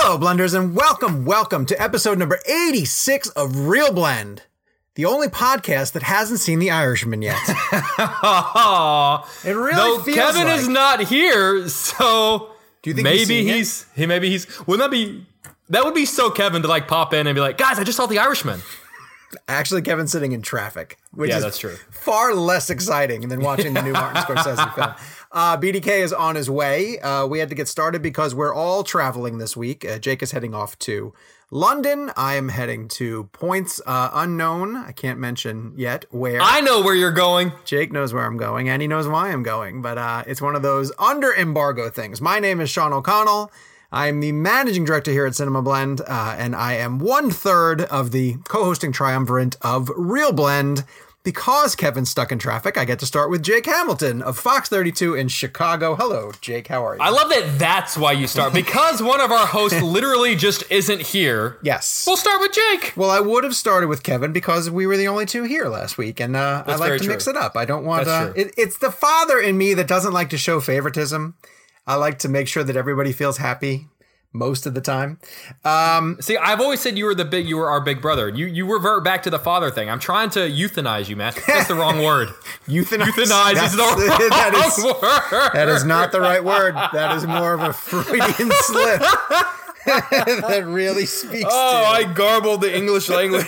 Hello, Blenders, and welcome to episode number 86 of Real Blend, the only podcast that hasn't seen The Irishman yet. It really feels Kevin is not here, so do you think that would be so Kevin to like pop in and be like, guys, I just saw The Irishman. Actually, Kevin's sitting in traffic, which is that's true. Far less exciting than watching the new Martin Scorsese film. BDK is on his way. We had to get started because we're all traveling this week. Jake is heading off to London. I am heading to points unknown. I can't mention yet where. I know where you're going. Jake knows where I'm going, and he knows why I'm going. But it's one of those under embargo things. My name is Sean O'Connell. I'm the managing director here at Cinema Blend, and I am 1/3 of the co-hosting triumvirate of Real Blend. Because Kevin's stuck in traffic, I get to start with Jake Hamilton of Fox 32 in Chicago. Hello, Jake. How are you? I love that that's why you start. Because one of our hosts literally just isn't here. Yes. We'll start with Jake. Well, I would have started with Kevin because we were the only two here last week, and I like to mix it up. I don't want it's the father in me that doesn't like to show favoritism. I like to make sure that everybody feels happy most of the time. See, I've always said you were our big brother. You revert back to the father thing. I'm trying to euthanize you, man. That's the wrong word. Euthanize is the wrong word. That is not the right word. That is more of a Freudian slip. That really speaks to I garbled the English language.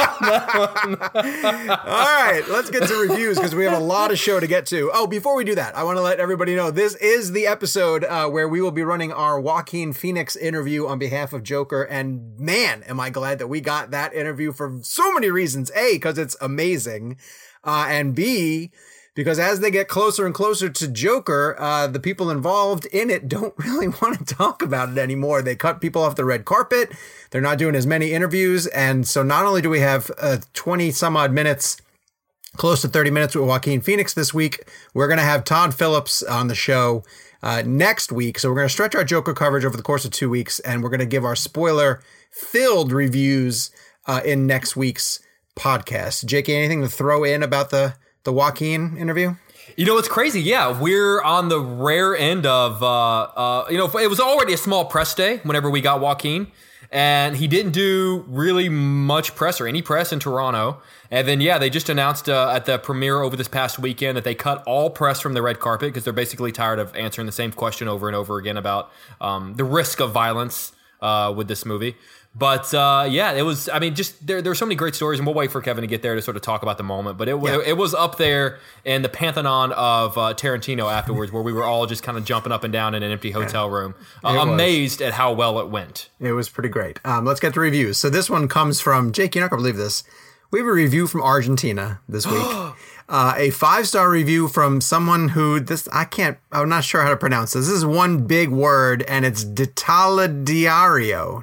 All right, let's get to reviews because we have a lot of show to get to. Oh, before we do that, I want to let everybody know this is the episode where we will be running our Joaquin Phoenix interview on behalf of Joker. And man, am I glad that we got that interview for so many reasons. A, because it's amazing. And B, because as they get closer and closer to Joker, the people involved in it don't really want to talk about it anymore. They cut people off the red carpet. They're not doing as many interviews. And so not only do we have 20 some odd minutes, close to 30 minutes with Joaquin Phoenix this week, we're going to have Todd Phillips on the show next week. So we're going to stretch our Joker coverage over the course of 2 weeks, and we're going to give our spoiler-filled reviews in next week's podcast. Jake, anything to throw in about the Joaquin interview? You know, it's crazy. Yeah, we're on the rare end of, it was already a small press day whenever we got Joaquin, and he didn't do really much press or any press in Toronto. And then, they just announced at the premiere over this past weekend that they cut all press from the red carpet because they're basically tired of answering the same question over and over again about the risk of violence with this movie. But it was, just there were so many great stories, and we'll wait for Kevin to get there to sort of talk about the moment. But it was up there in the pantheon of Tarantino afterwards, where we were all just kind of jumping up and down in an empty hotel room, amazed at how well it went. It was pretty great. Let's get to reviews. So this one comes from, Jake, you're not going to believe this. We have a review from Argentina this week. A 5-star review from someone who I'm not sure how to pronounce this. This is one big word, and it's Detaladiario.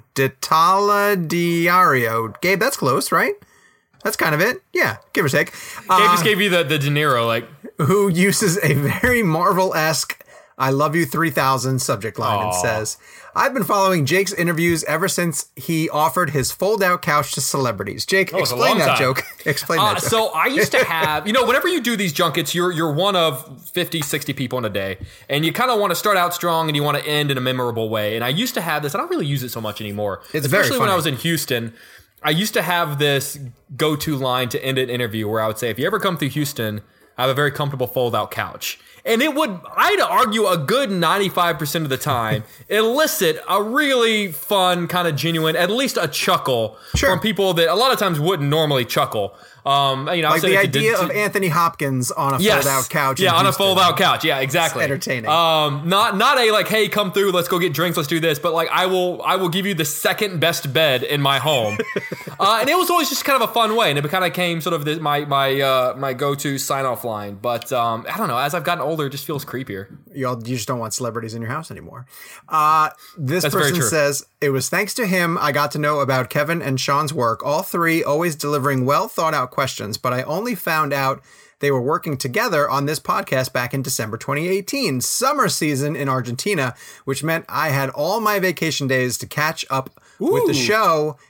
Detaladiario. Gabe, that's close, right? That's kind of it. Yeah, give or take. Gabe just gave you the De Niro, who uses a very Marvel-esque I love you 3000 subject line and says, I've been following Jake's interviews ever since he offered his fold-out couch to celebrities. Jake, explain that joke. Explain that joke. So I used to have, whenever you do these junkets, you're one of 50, 60 people in a day, and you kind of want to start out strong and you want to end in a memorable way. And I used to have this. I don't really use it so much anymore. It's very Especially funny. when I was in Houston. I used to have this go-to line to end an interview where I would say, if you ever come through Houston, I have a very comfortable fold-out couch. And I'd argue a good 95% of the time, elicit a really fun, kind of genuine, at least a chuckle from people that a lot of times wouldn't normally chuckle. Like the idea of Anthony Hopkins on a fold-out couch. Yeah, on a fold-out couch. Yeah, exactly. It's entertaining. Not a hey, come through, let's go get drinks, let's do this. But I will give you the second best bed in my home. And it was always just kind of a fun way, and it kind of became sort of my go-to sign-off line. But I don't know. As I've gotten older, it just feels creepier. You just don't want celebrities in your house anymore. This That's person says, it was thanks to him I got to know about Kevin and Sean's work, all three always delivering well-thought-out questions, but I only found out they were working together on this podcast back in December 2018, summer season in Argentina, which meant I had all my vacation days to catch up with the show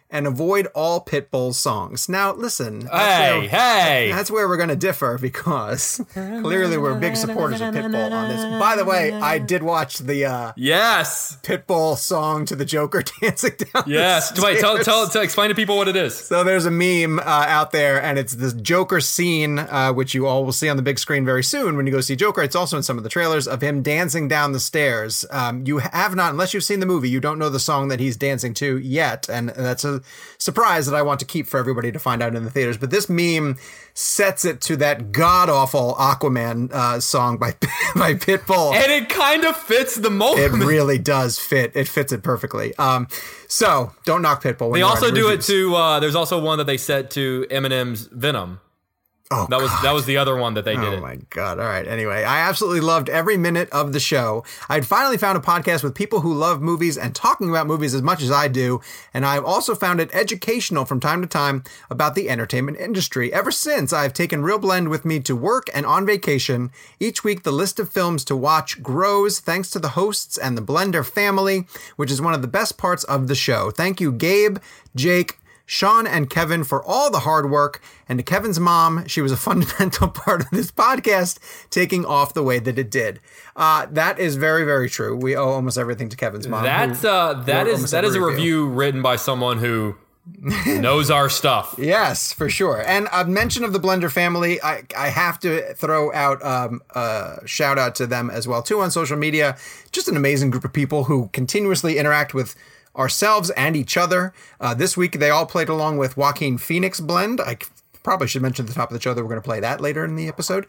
and avoid all Pitbull's songs. Now, listen. That's where we're going to differ because clearly we're big supporters of Pitbull on this. By the way, I did watch the Pitbull song to the Joker dancing down the stairs. Wait, tell, explain to people what it is. So there's a meme out there, and it's this Joker scene, which you all will see on the big screen very soon when you go see Joker. It's also in some of the trailers of him dancing down the stairs. You have not, unless you've seen the movie, you don't know the song that he's dancing to yet, and that's a surprise that I want to keep for everybody to find out in the theaters. But this meme sets it to that god-awful Aquaman song by Pitbull. And it kind of fits the moment. It really does fit. It fits it perfectly. So don't knock Pitbull. They also do it to, there's also one that they set to Eminem's Venom. Oh, that was the other one that they did. Oh my God. All right. Anyway, I absolutely loved every minute of the show. I'd finally found a podcast with people who love movies and talking about movies as much as I do. And I've also found it educational from time to time about the entertainment industry. Ever since, I've taken Real Blend with me to work and on vacation. Each week, the list of films to watch grows thanks to the hosts and the Blender family, which is one of the best parts of the show. Thank you, Gabe, Jake, Sean, and Kevin for all the hard work, and to Kevin's mom, she was a fundamental part of this podcast, taking off the way that it did. That is very, very true. We owe almost everything to Kevin's mom. That is a review written by someone who knows our stuff. Yes, for sure. And a mention of the Blender family, I have to throw out a shout out to them as well, too, on social media. Just an amazing group of people who continuously interact with ourselves and each other. This week, they all played along with Joaquin Phoenix Blend. I probably should mention at the top of the show that we're going to play that later in the episode.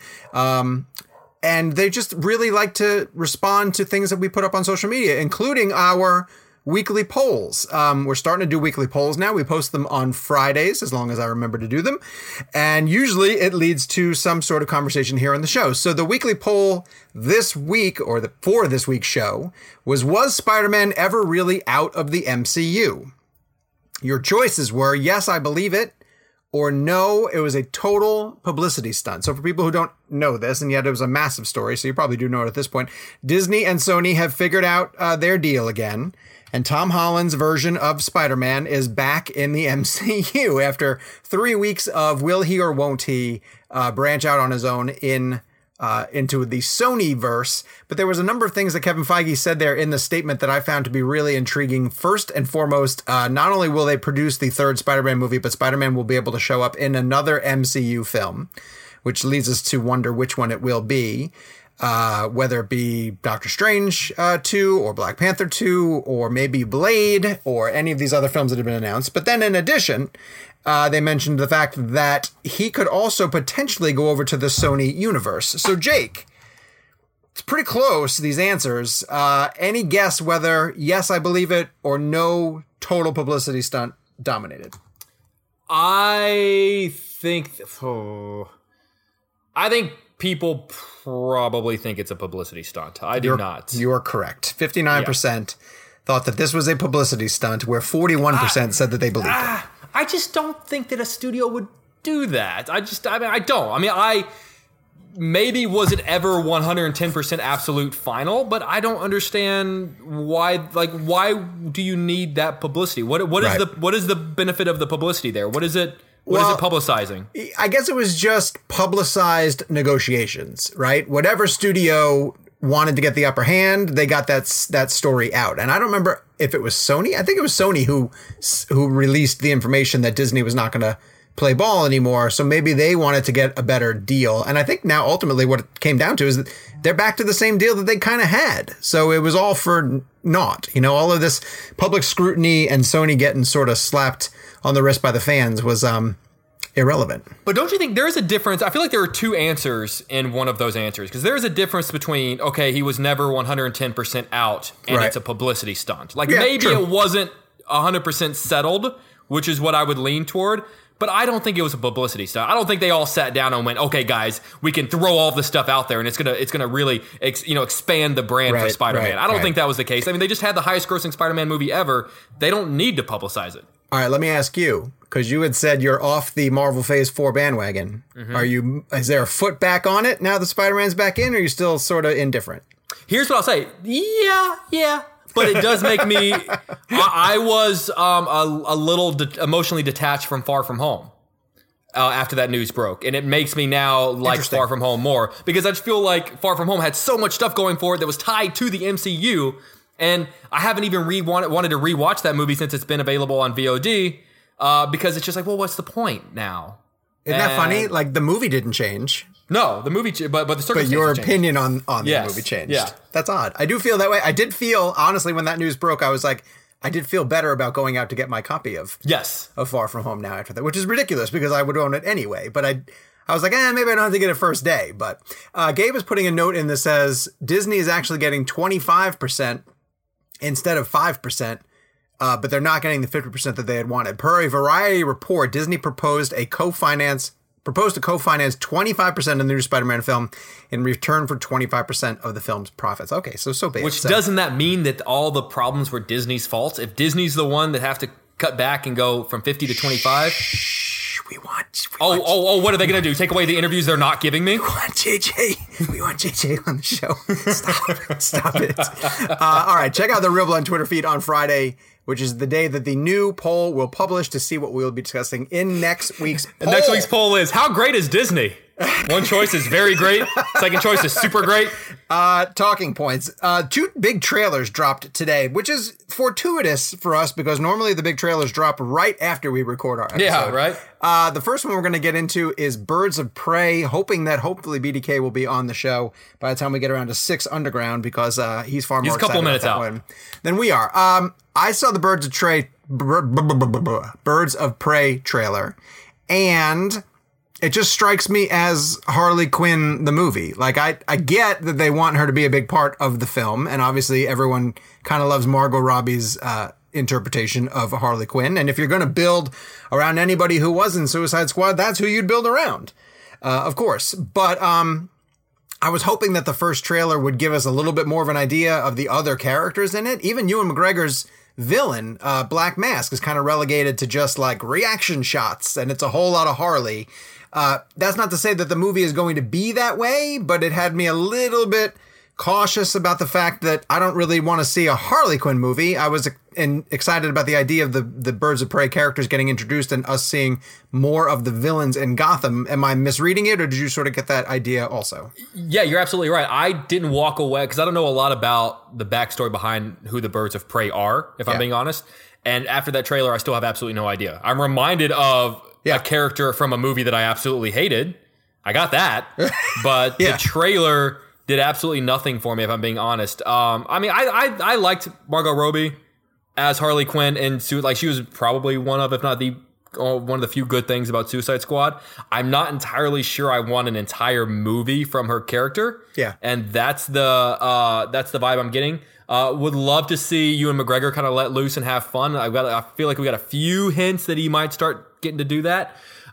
And they just really like to respond to things that we put up on social media, including our weekly polls. We're starting to do weekly polls now. We post them on Fridays, as long as I remember to do them. And usually it leads to some sort of conversation here on the show. So the weekly poll this week, or for this week's show, was Spider-Man ever really out of the MCU? Your choices were, yes, I believe it, or no, it was a total publicity stunt. So for people who don't know this, and yet it was a massive story, so you probably do know it at this point, Disney and Sony have figured out their deal again. And Tom Holland's version of Spider-Man is back in the MCU after 3 weeks of will he or won't he branch out on his own into the Sony-verse. But there was a number of things that Kevin Feige said there in the statement that I found to be really intriguing. First and foremost, not only will they produce the third Spider-Man movie, but Spider-Man will be able to show up in another MCU film, which leads us to wonder which one it will be. Whether it be Doctor Strange 2 or Black Panther 2 or maybe Blade or any of these other films that have been announced. But then in addition, they mentioned the fact that he could also potentially go over to the Sony universe. So Jake, it's pretty close, these answers. Any guess whether yes, I believe it, or no, total publicity stunt dominated? I think people probably think it's a publicity stunt. I do not. You are correct. 59% thought that this was a publicity stunt, where 41% said that they believed it. I just don't think that a studio would do that. I don't. Maybe was it ever 110% absolute final, but I don't understand why. Like, why do you need that publicity? What is the benefit of the publicity there? What is it? What is it publicizing? I guess it was just publicized negotiations, right? Whatever studio wanted to get the upper hand, they got that story out. And I don't remember if it was Sony. I think it was Sony who released the information that Disney was not going to play ball anymore. So maybe they wanted to get a better deal. And I think now ultimately what it came down to is that they're back to the same deal that they kind of had. So it was all for naught. You know, all of this public scrutiny and Sony getting sort of slapped on the wrist by the fans was irrelevant. But don't you think there is a difference? I feel like there are two answers in one of those answers, because there is a difference between, okay, he was never 110% out and it's a publicity stunt. Like, maybe true. It wasn't 100% settled, which is what I would lean toward. But I don't think it was a publicity stunt. I don't think they all sat down and went, "Okay, guys, we can throw all this stuff out there, and it's gonna really expand the brand for Spider-Man." I don't think that was the case. I mean, they just had the highest-grossing Spider-Man movie ever. They don't need to publicize it. All right, let me ask you, because you had said you're off the Marvel Phase 4 bandwagon. Mm-hmm. Is there a foot back on it now that Spider-Man's back in, or are you still sort of indifferent? Here's what I'll say. Yeah. but it does make me. I was a little emotionally detached from Far From Home after that news broke, and it makes me now like Far From Home more because I just feel like Far From Home had so much stuff going for it that was tied to the MCU, and I haven't even wanted to rewatch that movie since it's been available on VOD because it's just like, well, what's the point now? Isn't that funny? Like the movie didn't change. No, the movie, but the circumstances But your changed. opinion on the movie changed. Yeah. That's odd. I do feel that way. I did feel, honestly, when that news broke, I was like, I did feel better about going out to get my copy of Far From Home now after that, which is ridiculous because I would own it anyway. But I was like, maybe I don't have to get it first day. But Gabe is putting a note in that says Disney is actually getting 25% instead of 5%. But they're not getting the 50% that they had wanted. Per a Variety report, Disney proposed to co-finance 25% of the new Spider-Man film in return for 25% of the film's profits. Okay, so big. Which doesn't that mean that all the problems were Disney's fault? If Disney's the one that have to cut back and go from 50 to 25? We want what are they going to do? Take away the interviews they're not giving me? We want JJ on the show. Stop it. All right, check out the Real Blunt Twitter feed on Friday, which is the day that the new poll will publish to see what we will be discussing in next week's poll. Next week's poll is, how great is Disney? One choice is very great. Second choice is super great. Talking points. 2 big trailers dropped today, which is fortuitous for us because normally the big trailers drop right after we record our episode. Yeah, right. The first one we're going to get into is Birds of Prey, hoping that hopefully BDK will be on the show by the time we get around to 6 Underground because he's far more excited a couple minutes about that one than we are. I saw the Birds of Prey trailer, and it just strikes me as Harley Quinn, the movie. Like, I get that they want her to be a big part of the film, and obviously everyone kind of loves Margot Robbie's interpretation of Harley Quinn. And if you're going to build around anybody who was in Suicide Squad, that's who you'd build around, of course. But I was hoping that the first trailer would give us a little bit more of an idea of the other characters in it. Even Ewan McGregor's villain, Black Mask, is kind of relegated to just like reaction shots, and it's a whole lot of Harley. That's not to say that the movie is going to be that way, but it had me a little bit cautious about the fact that I don't really want to see a Harley Quinn movie. I was excited about the idea of the Birds of Prey characters getting introduced and us seeing more of the villains in Gotham. Am I misreading it, or did you sort of get that idea also? Yeah, you're absolutely right. I didn't walk away because I don't know a lot about the backstory behind who the Birds of Prey are, if I'm being honest. And after that trailer, I still have absolutely no idea. I'm reminded of a character from a movie that I absolutely hated. I got that. But the trailer did absolutely nothing for me, if I'm being honest. I mean, I liked Margot Robbie as Harley Quinn, and like she was probably one of, if not the one of the few good things about Suicide Squad. I'm not entirely sure I want an entire movie from her character. Yeah, and that's the vibe I'm getting. Would love to see Ewan McGregor kind of let loose and have fun. I feel like we got a few hints that he might start getting to do that.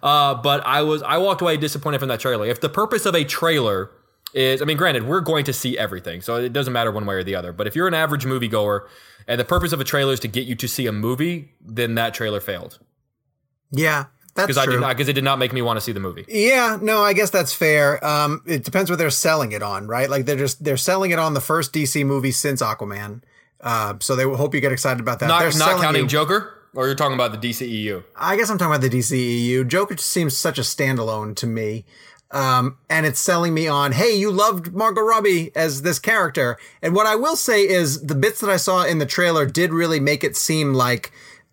But I walked away disappointed from that trailer. If the purpose of a trailer is, I mean, granted, we're going to see everything, so it doesn't matter one way or the other. But if you're an average moviegoer and the purpose of a trailer is to get you to see a movie, then that trailer failed. Yeah, that's true. Because it did not make me want to see the movie. Yeah, no, I guess that's fair. It depends what they're selling it on, right? Like they're selling it on the first DC movie since Aquaman. So they hope you get excited about that. Not counting Joker? Or you're talking about the DCEU? I guess I'm talking about the DCEU. Joker just seems such a standalone to me. And it's selling me on, hey, you loved Margot Robbie as this character. And what I will say is the bits that I saw in the trailer did really make it seem like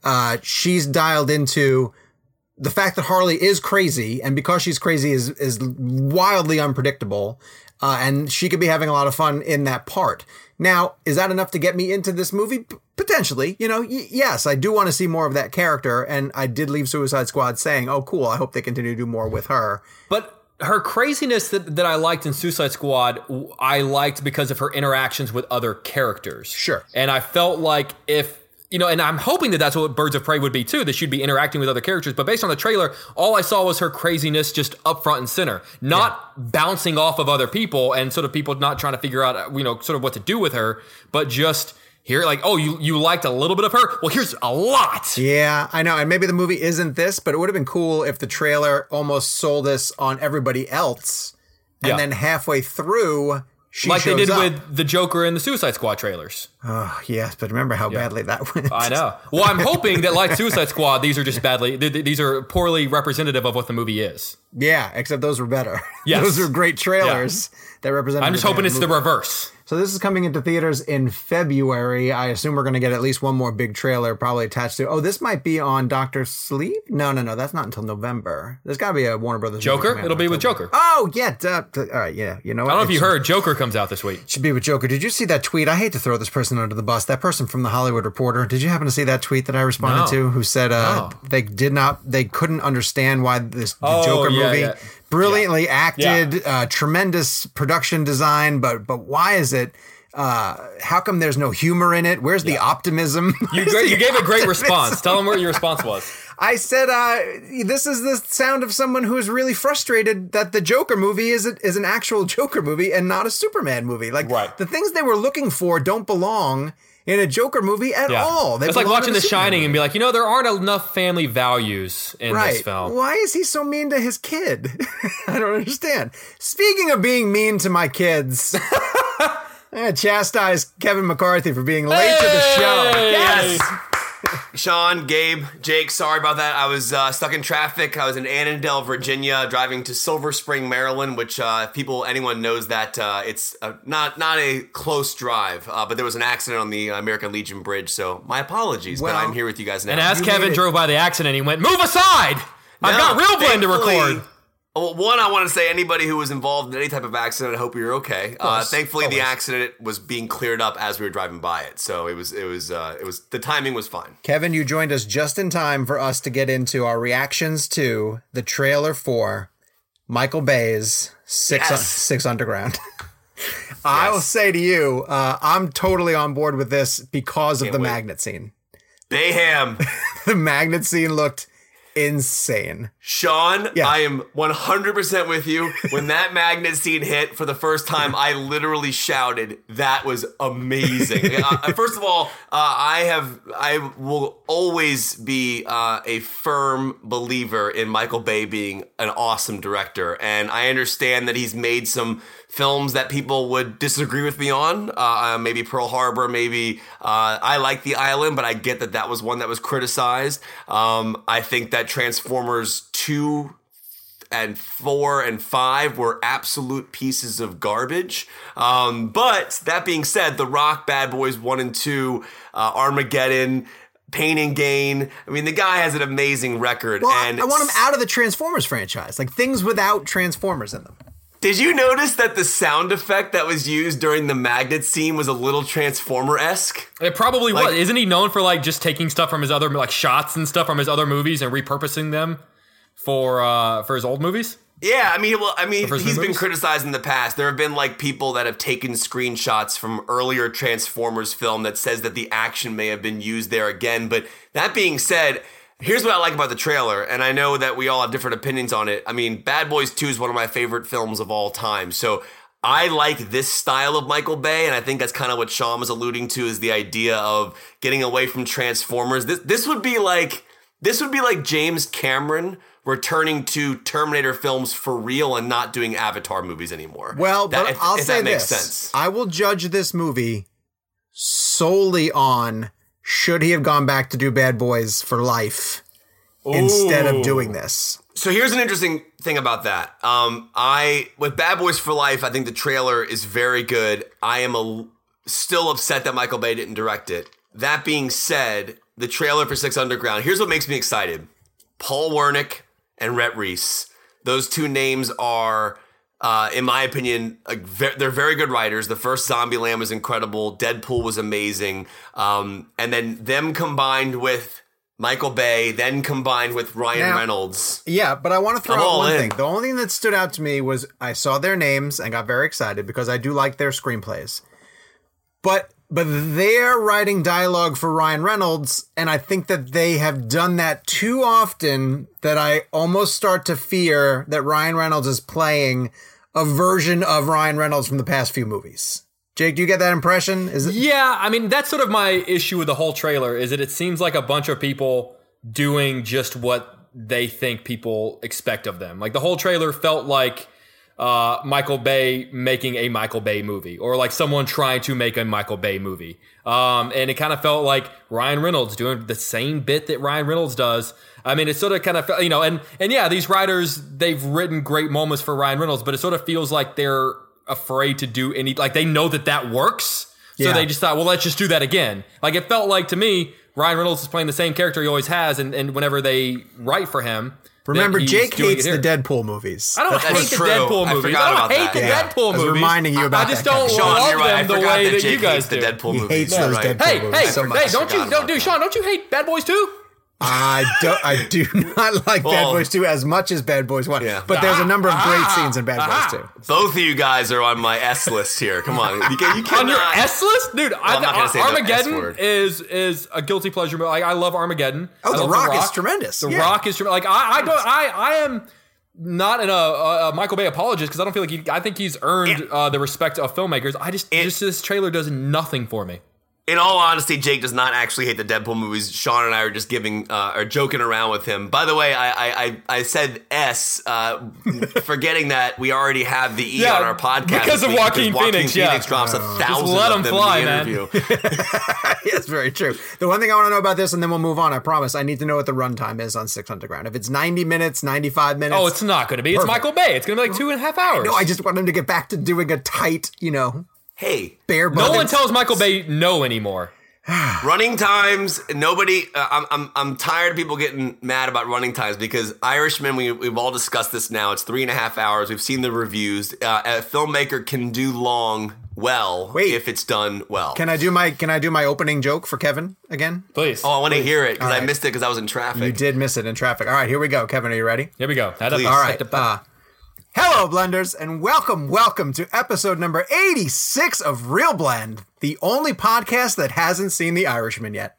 she's dialed into the fact that Harley is crazy. And because she's crazy is wildly unpredictable. And she could be having a lot of fun in that part. Now, is that enough to get me into this movie? Potentially. You know, yes, I do want to see more of that character. And I did leave Suicide Squad saying, oh, cool, I hope they continue to do more with her. But her craziness that I liked in Suicide Squad, I liked because of her interactions with other characters. Sure. And I felt like and I'm hoping that that's what Birds of Prey would be too, that she'd be interacting with other characters. But based on the trailer, all I saw was her craziness just up front and center, not bouncing off of other people and sort of people not trying to figure out, sort of what to do with her, but just here, like, oh, you liked a little bit of her? Well, here's a lot. Yeah, I know. And maybe the movie isn't this, but it would have been cool if the trailer almost sold us on everybody else. And then halfway through, like they shows did up. with the Joker and the Suicide Squad trailers. Oh, yes, but remember how badly that went. I know. Well, I'm hoping that, like Suicide Squad, these are just these are poorly representative of what the movie is. Yeah, except those were better. Yes. Those were great trailers that represented. I'm just hoping it's the reverse. So this is coming into theaters in February. I assume we're going to get at least one more big trailer probably attached to. Oh, this might be on Dr. Sleep? No. That's not until November. There's got to be a Warner Brothers movie Joker? coming out It'll in be with October. Joker. Oh, yeah. All right, yeah. You know what? I don't know if you heard, Joker comes out this week. Should be with Joker. Did you see that tweet? I hate to throw this person under the bus. That person from the Hollywood Reporter. Did you happen to see that tweet that I responded to? Who said they couldn't understand why the Joker movie brilliantly acted, tremendous production design, but why is it? How come there's no humor in it? Where's the optimism? You gave a great response. Tell them what your response was. I said, this is the sound of someone who is really frustrated that the Joker movie is an actual Joker movie and not a Superman movie. Like, the things they were looking for don't belong in a Joker movie at all. It's like watching The Shining and be like, there aren't enough family values in this film. Why is he so mean to his kid? I don't understand. Speaking of being mean to my kids... I chastise Kevin McCarthy for being late to the show. Yes. Sean, Gabe, Jake, sorry about that. I was stuck in traffic. I was in Annandale, Virginia, driving to Silver Spring, Maryland, which anyone knows that it's not a close drive, but there was an accident on the American Legion Bridge, so my apologies, but I'm here with you guys now. And as Kevin drove by the accident, he went, "Move aside! I've got real blend to record." Well, one, I want to say anybody who was involved in any type of accident, I hope you're okay. Thankfully, the accident was being cleared up as we were driving by it, so it was the timing was fine. Kevin, you joined us just in time for us to get into our reactions to the trailer for Michael Bay's Six Underground. I will say to you, I'm totally on board with this because of the magnet scene. Bayham. The magnet scene looked insane. Sean, I am 100% with you. When that magnet scene hit for the first time, I literally shouted, "That was amazing." First of all, I will always be a firm believer in Michael Bay being an awesome director, and I understand that he's made some films that people would disagree with me on, maybe Pearl Harbor, maybe I like The Island, but I get that was one that was criticized. I think that Transformers 2 and 4 and 5 were absolute pieces of garbage. But that being said, The Rock, Bad Boys 1 and 2, Armageddon, Pain and Gain. I mean, the guy has an amazing record. Well, and I want him out of the Transformers franchise, like things without Transformers in them. Did you notice that the sound effect that was used during the magnet scene was a little Transformer-esque? It probably was. Isn't he known for just taking stuff from his other shots and stuff from his other movies and repurposing them for his old movies? Yeah, he's been criticized in the past. There have been people that have taken screenshots from earlier Transformers film that says that the action may have been used there again. But that being said, here's what I like about the trailer, and I know that we all have different opinions on it. I mean, Bad Boys 2 is one of my favorite films of all time, so I like this style of Michael Bay, and I think that's kind of what Sean was alluding to, is the idea of getting away from Transformers. This would be like James Cameron returning to Terminator films for real and not doing Avatar movies anymore. Well, but I'll say that makes this. Sense. I will judge this movie solely on should he have gone back to do Bad Boys for Life instead of doing this. So here's an interesting thing about that. With Bad Boys for Life, I think the trailer is very good. I am still upset that Michael Bay didn't direct it. That being said, the trailer for Six Underground, here's what makes me excited. Paul Wernick and Rhett Reese. Those two names are, in my opinion, they're very good writers. The first Zombieland was incredible. Deadpool was amazing. And then them combined with Michael Bay, then combined with Ryan Reynolds. Yeah, but I want to throw out one thing. The only thing that stood out to me was I saw their names and got very excited because I do like their screenplays. But they're writing dialogue for Ryan Reynolds, and I think that they have done that too often that I almost start to fear that Ryan Reynolds is playing a version of Ryan Reynolds from the past few movies. Jake, do you get that impression? Yeah, I mean, that's sort of my issue with the whole trailer, is that it seems like a bunch of people doing just what they think people expect of them. Like, the whole trailer felt like Michael Bay making a Michael Bay movie, or like someone trying to make a Michael Bay movie. And it kind of felt like Ryan Reynolds doing the same bit that Ryan Reynolds does. I mean, it sort of kind of, and yeah, these writers, they've written great moments for Ryan Reynolds, but it sort of feels like they're afraid to do like they know that works. So they just thought, well, let's just do that again. Like it felt like to me, Ryan Reynolds is playing the same character he always has. And whenever they write for him, remember, Jake hates the Deadpool movies. I don't hate the Deadpool movies. I don't hate the Deadpool movies. Reminding you about I just don't love them the way that you guys do. The Deadpool movies. He hates those Deadpool movies so much. Hey, Sean, don't you hate Bad Boys 2? I do not like Bad Boys 2 as much as Bad Boys 1. Yeah. But there's a number of great scenes in Bad Boys 2. Both of you guys are on my S list here. Come on. You cannot. On your S list? Dude, Armageddon the is a guilty pleasure. Like, I love Armageddon. Oh, The Rock is tremendous. The Rock is tremendous. Like, I am not a Michael Bay apologist because I don't feel like I think he's earned the respect of filmmakers. Just this trailer does nothing for me. In all honesty, Jake does not actually hate the Deadpool movies. Sean and I are just joking around with him. By the way, I said S, forgetting that we already have the E on our podcast because of Joaquin Phoenix. Phoenix drops 1,000 just let him fly, in the interview. Yes, very true. The one thing I want to know about this, and then we'll move on, I promise, I need to know what the runtime is on Six Underground. If it's 90 minutes, 95 minutes. Oh, it's not going to be. It's Michael Bay. It's going to be like 2.5 hours. No, I just want him to get back to doing a tight, Hey, bare bones. No one tells Michael Bay no anymore. Running times. Nobody. I'm tired of people getting mad about running times because Irishman. We've all discussed this now. It's 3.5 hours. We've seen the reviews. A filmmaker can do long if it's done well. Can I do my opening joke for Kevin again? Please. Oh, I want to hear it because I missed it because I was in traffic. You did miss it in traffic. All right, here we go. Kevin, are you ready? Here we go. All right. Hello, Blenders, and welcome to episode number 86 of Real Blend, the only podcast that hasn't seen The Irishman yet.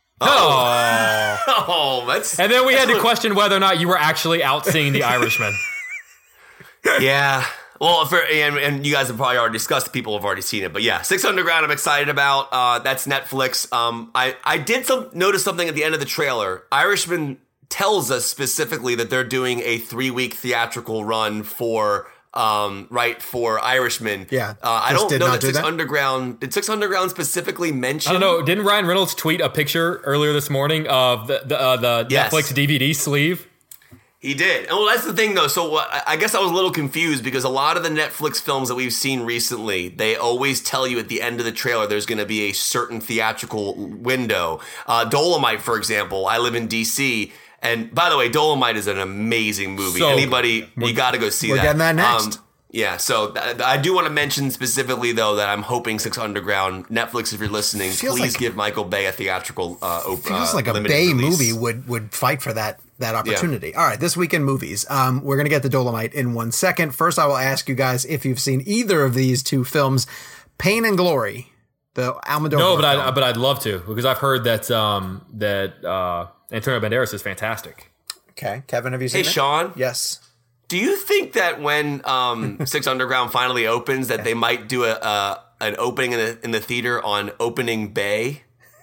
That's... And then we had to question whether or not you were actually out seeing The Irishman. Yeah. Well, and you guys have probably already discussed, people have already seen it, but yeah, Six Underground I'm excited about. That's Netflix. I did notice something at the end of the trailer. Irishman tells us specifically that they're doing a 3-week theatrical run for Irishman. Yeah. I don't know that Six Underground. Did Six Underground specifically mention? I don't know. Didn't Ryan Reynolds tweet a picture earlier this morning of the Netflix DVD sleeve? He did. Well, that's the thing, though. So I guess I was a little confused because a lot of the Netflix films that we've seen recently, they always tell you at the end of the trailer there's going to be a certain theatrical window. Dolomite, for example. I live in D.C., and by the way, Dolomite is an amazing movie. So anybody, you got to go see that. We're getting that next. Yeah, so I do want to mention specifically, though, that I'm hoping Six Underground, Netflix, if you're listening, please give Michael Bay a theatrical feels like a Bay release. movie would fight for that opportunity. Yeah. All right, this week in movies. We're going to get to Dolomite in 1 second. First, I will ask you guys if you've seen either of these two films, Pain and Glory, the Almodovar No, film. but I'd love to because I've heard that Antonio Banderas is fantastic. Okay, Kevin, have you seen it? Hey, Sean. Yes. Do you think that when Six Underground finally opens, that they might do an opening in the theater on Opening Bay?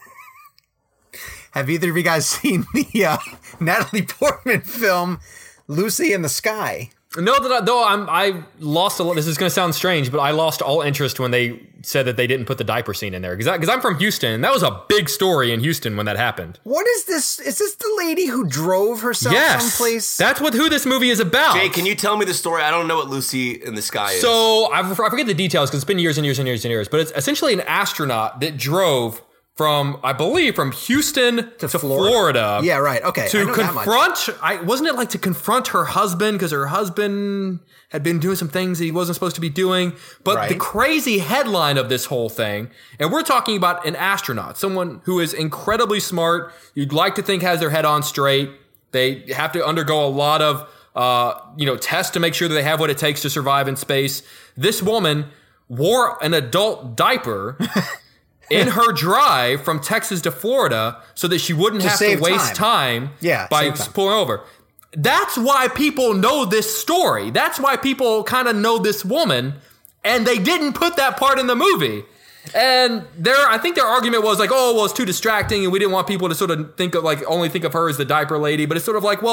Have either of you guys seen the Natalie Portman film Lucy in the Sky? No, I lost a lot. This is going to sound strange, but I lost all interest when they said that they didn't put the diaper scene in there. Because I'm from Houston, and that was a big story in Houston when that happened. What is this? Is this the lady who drove herself someplace? That's who this movie is about. Jay, can you tell me the story? I don't know what Lucy in the Sky is. So, I forget the details because it's been years and years and years and years, but it's essentially an astronaut that drove from Houston to Florida. Yeah, right. Okay. To confront, wasn't it like to confront her husband because her husband had been doing some things that he wasn't supposed to be doing. But the crazy headline of this whole thing, and we're talking about an astronaut, someone who is incredibly smart. You'd like to think has their head on straight. They have to undergo a lot of tests to make sure that they have what it takes to survive in space. This woman wore an adult diaper in her drive from Texas to Florida so that she wouldn't have to waste time by pulling over. That's why people know this story. That's why people kind of know this woman, and they didn't put that part in the movie. And I think their argument was like, oh, well, it's too distracting, and we didn't want people to sort of only think of her as the diaper lady. But it's sort of like, well,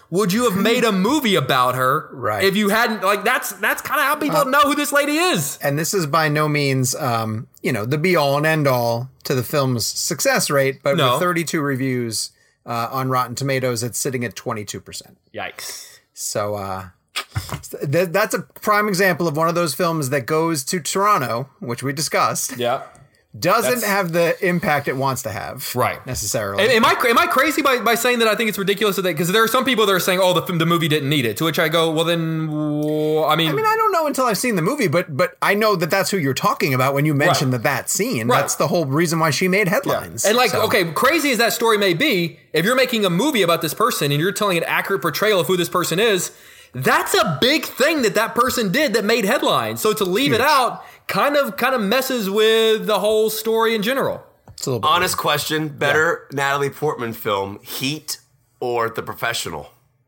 would you have made a movie about her Right. if you hadn't? Like that's kind of how people know who this lady is. And this is by no means, the be all and end all to the film's success rate, but No. with 32 reviews on Rotten Tomatoes, it's sitting at 22%. Yikes. So that's a prime example of one of those films that goes to Toronto, which we discussed, Yeah. doesn't have the impact it wants to have, Right. necessarily. Am I crazy by saying that I think it's ridiculous that because there are some people that are saying, oh, the movie didn't need it. To which I go, well, then, I mean, I don't know until I've seen the movie, but I know that that's who you're talking about when you mention that scene. Right. That's the whole reason why she made headlines. and So- okay, crazy as that story may be, if you're making a movie about this person and you're telling an accurate portrayal of who this person is, that's a big thing that person did that made headlines. So to leave it out kind of messes with the whole story in general. It's a little bit Honest question: better Natalie Portman film, Heat or The Professional?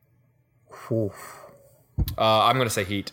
weird. I'm going to say Heat.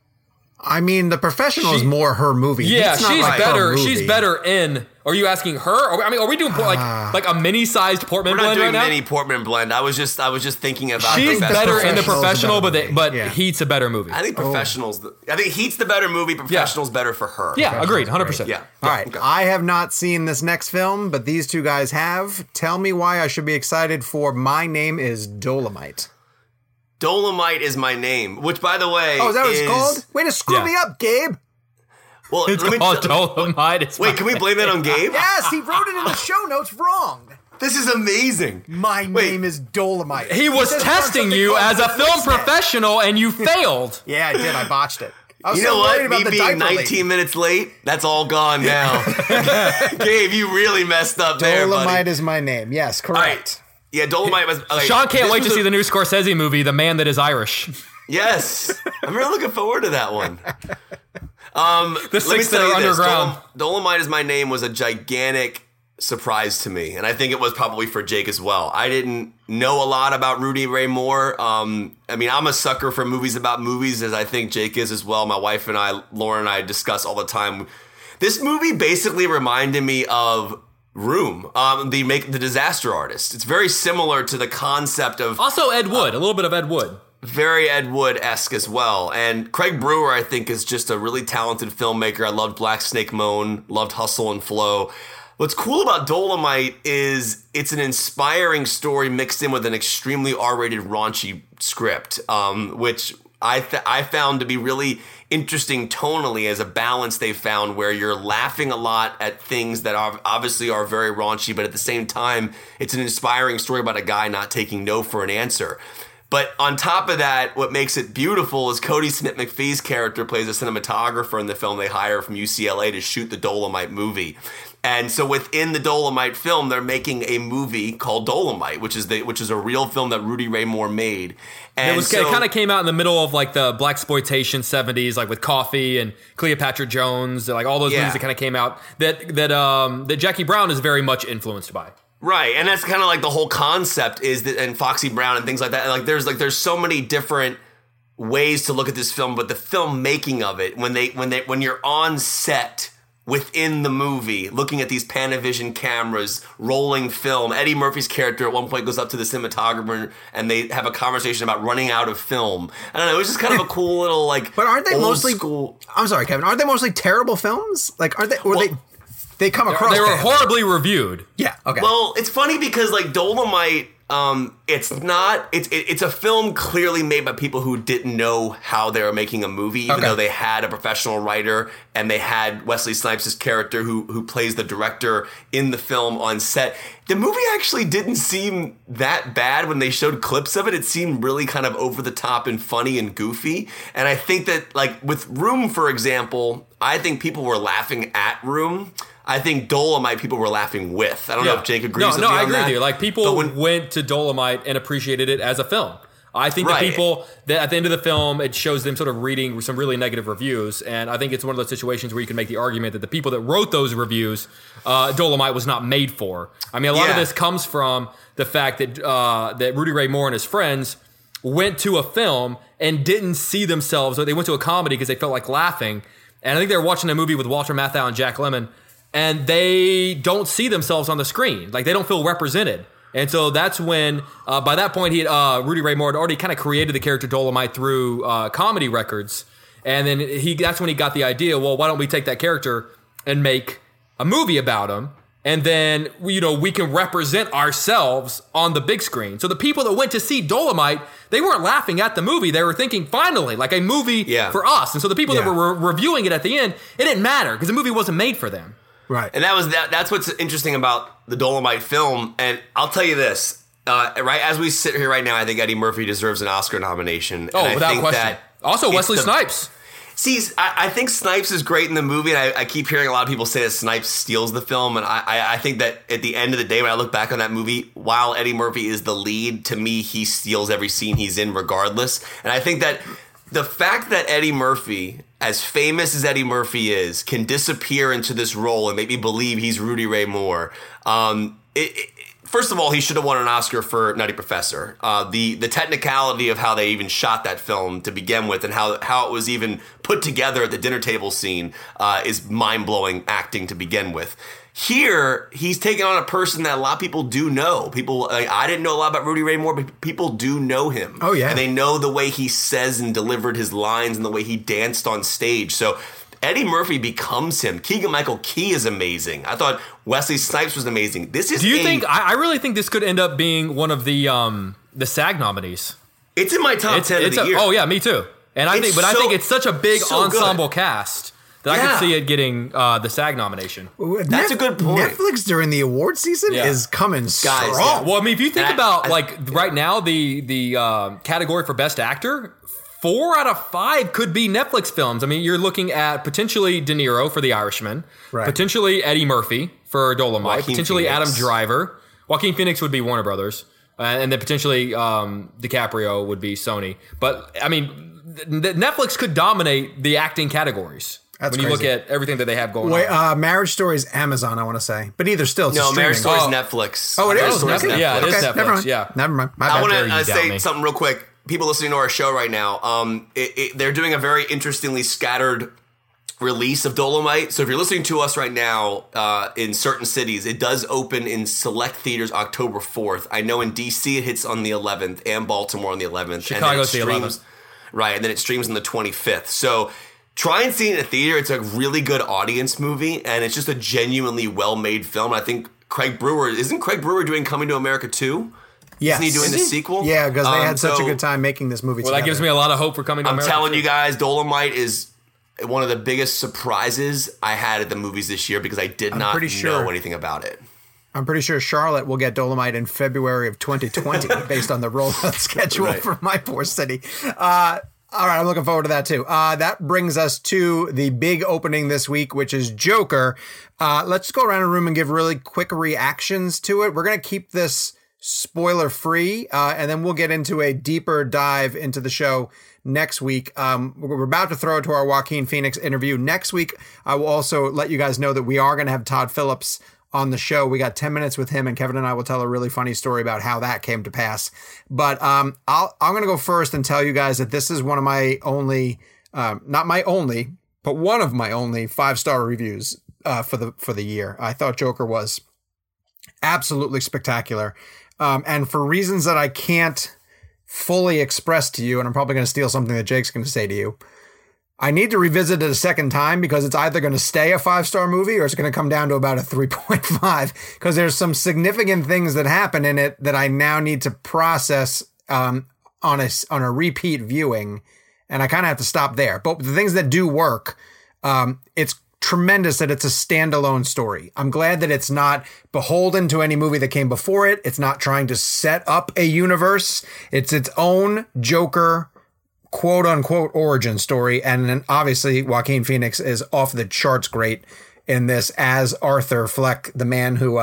I mean, The Professional is more her movie. Yeah, It's not she's like her better. movie. She's better in. Are you asking her? Are we doing like a mini-sized Portman We're not blend doing right now? mini Portman blend. I was just thinking about. She's Professional. better in the Professional, Professional's a better but movie. Yeah. Heat's a better movie. I think Professional's. I think Heat's the better movie. Professional's better for her. Yeah, agreed, 100%. Yeah. All right, Okay. I have not seen this next film, but these two guys have. Tell me why I should be excited for My Name is Dolomite. Dolomite is my name. Which, by the way, Oh, is that what it's called? Way to screw Yeah. me up, Gabe. Well, It's let me called Dolomite. It's wait. Can we blame that on Gabe? Yes, he wrote it in the show notes wrong. This is amazing. My name is Dolomite. He was says it's on testing something you called as a The film Witness Net. professional, and you failed. Yeah, I did. I botched it. I was You so know worried what? about Me the being diaper 19 lady. minutes late, that's all gone now. Gabe, you really messed up there, buddy. Dolomite is my name. Yes, All right. correct. Yeah, Dolomite was. Okay, Sean can't this wait to was see a- the new Scorsese movie, The Man That Is Irish. Yes, I'm really looking forward to that one. The Let me Six That tell Are you this. Underground. Dolomite is my name was a gigantic surprise to me, and I think it was probably for Jake as well. I didn't know a lot about Rudy Ray Moore. I mean, I'm a sucker for movies about movies, as I think Jake is as well. My wife and I, Lauren and I, discuss all the time. This movie basically reminded me of Room, the Disaster Artist. It's very similar to the concept of Also Ed Wood, a little bit of Ed Wood. very Ed Wood-esque as well. And Craig Brewer, I think, is just a really talented filmmaker. I loved Black Snake Moan, loved Hustle and Flow. What's cool about Dolomite is it's an inspiring story mixed in with an extremely R-rated raunchy script, which I found to be really interesting tonally as a balance they found where you're laughing a lot at things that obviously are very raunchy, but at the same time, it's an inspiring story about a guy not taking no for an answer. But on top of that, what makes it beautiful is Cody Smith McPhee's character plays a cinematographer in the film they hire from UCLA to shoot the Dolomite movie. And so within the Dolomite film, they're making a movie called Dolomite, which is a real film that Rudy Ray Moore made. And It kind of came out in the middle of like the blaxploitation 70s, like with Coffee and Cleopatra Jones, like all those Yeah. movies that kind of came out that Jackie Brown is very much influenced by. Right, and that's kind of like the whole concept is that, and Foxy Brown and things like that. And there's so many different ways to look at this film, but the filmmaking of it, when you're on set within the movie, looking at these Panavision cameras, rolling film. Eddie Murphy's character at one point goes up to the cinematographer and they have a conversation about running out of film. I don't know, it was just kind of a cool little like. But aren't they old mostly? school? I'm sorry, Kevin. Aren't they mostly terrible films? Like, aren't they? Or they come across. They were bad. horribly reviewed. Yeah. Okay. Well, it's funny because like Dolomite, it's a film clearly made by people who didn't know how they were making a movie, even though they had a professional writer and they had Wesley Snipes' character who plays the director in the film on set. The movie actually didn't seem that bad when they showed clips of it. It seemed really kind of over the top and funny and goofy. And I think that like with Room, for example, I think people were laughing at Room. I think Dolomite people were laughing with. I don't know if Jake agrees with me No, on I agree that. with you. Like people But went to Dolomite and appreciated it as a film. I think Right. the people that at the end of the film, it shows them sort of reading some really negative reviews. And I think it's one of those situations where you can make the argument that the people that wrote those reviews, Dolomite was not made for. I mean, a lot of this comes from the fact that that Rudy Ray Moore and his friends went to a film and didn't see themselves, or they went to a comedy because they felt like laughing. And I think they were watching a movie with Walter Matthau and Jack Lemmon, and they don't see themselves on the screen. Like, they don't feel represented. And so that's when, by that point, Rudy Ray Moore had already kind of created the character Dolomite through comedy records. And then that's when he got the idea, well, why don't we take that character and make a movie about him? And then, we can represent ourselves on the big screen. So the people that went to see Dolomite, they weren't laughing at the movie. They were thinking, finally, like a movie for us. And so the people that were reviewing it at the end, it didn't matter because the movie wasn't made for them. Right. And that's what's interesting about the Dolomite film. And I'll tell you this, right as we sit here right now, I think Eddie Murphy deserves an Oscar nomination. Oh, and without question. Also, Wesley Snipes. See, I think Snipes is great in the movie, and I keep hearing a lot of people say that Snipes steals the film, and I think that at the end of the day, when I look back on that movie, while Eddie Murphy is the lead, to me, he steals every scene he's in regardless. And I think that the fact that Eddie Murphy, as famous as Eddie Murphy is, can disappear into this role and make me believe he's Rudy Ray Moore. First of all, he should have won an Oscar for Nutty Professor. The technicality of how they even shot that film to begin with, and how it was even put together at the dinner table scene, is mind-blowing acting to begin with. Here, he's taking on a person that a lot of people do know. People, I didn't know a lot about Rudy Ray Moore, but people do know him. Oh, yeah. And they know the way he says and delivered his lines and the way he danced on stage. So Eddie Murphy becomes him. Keegan-Michael Key is amazing. I thought Wesley Snipes was amazing. Do you think? I really think this could end up being one of the SAG nominees. It's in my top 10 of the year. Oh yeah, me too. And I think it's such a big ensemble good. cast that I could see it getting the SAG nomination. That's a good point. Netflix during the award season is coming strong. Yeah. Well, I mean, if you think about right now, the category for Best Actor, 4 out of 5 could be Netflix films. I mean, you're looking at potentially De Niro for The Irishman, potentially Eddie Murphy for Dolomite, Joaquin potentially Phoenix. Adam Driver. Joaquin Phoenix would be Warner Brothers, and then potentially DiCaprio would be Sony. But I mean, Netflix could dominate the acting categories. That's when you crazy. look at everything that they have going on. Marriage Story is Amazon, I want to say. But either still, it's Marriage Story is streaming. Netflix. Oh, it Marriage is? Story Okay. Yeah, it is Okay, Netflix. never mind. Yeah. Never mind. My I bad. want dare you to doubt say me. something real quick. People listening to our show right now, they're doing a very interestingly scattered release of Dolomite. So if you're listening to us right now in certain cities, it does open in select theaters October 4th. I know in DC it hits on the 11th and Baltimore on the 11th. Chicago's the 11th. Right, and then it streams on the 25th. So try and see it in a theater. It's a really good audience movie, and it's just a genuinely well-made film. I think isn't Craig Brewer doing Coming to America 2? Yes. Isn't he doing the sequel? Yeah, because they had such a so good time making this movie Well, together. that gives me a lot of hope for Coming to I'm America. telling you guys, Dolomite is one of the biggest surprises I had at the movies this year because I did not pretty sure. know anything about it. I'm pretty sure Charlotte will get Dolomite in February of 2020 based on the rollout schedule for My Poor City. All right, I'm looking forward to that too. That brings us to the big opening this week, which is Joker. Let's go around the room and give really quick reactions to it. We're going to keep this spoiler free, and then we'll get into a deeper dive into the show next week. We're about to throw it to our Joaquin Phoenix interview next week. I will also let you guys know that we are going to have Todd Phillips on the show. We got 10 minutes with him, and Kevin and I will tell a really funny story about how that came to pass. But I'm going to go first and tell you guys that this is one of my only, not my only, but one of my only 5-star reviews for the year. I thought Joker was absolutely spectacular. And for reasons that I can't fully express to you, and I'm probably going to steal something that Jake's going to say to you, I need to revisit it a second time because it's either going to stay a 5-star movie or it's going to come down to about a 3.5 because there's some significant things that happen in it that I now need to process on a repeat viewing, and I kind of have to stop there. But the things that do work, it's tremendous that it's a standalone story. I'm glad that it's not beholden to any movie that came before it. It's not trying to set up a universe. It's its own Joker quote unquote origin story. And then obviously Joaquin Phoenix is off the charts great in this as Arthur Fleck, the man who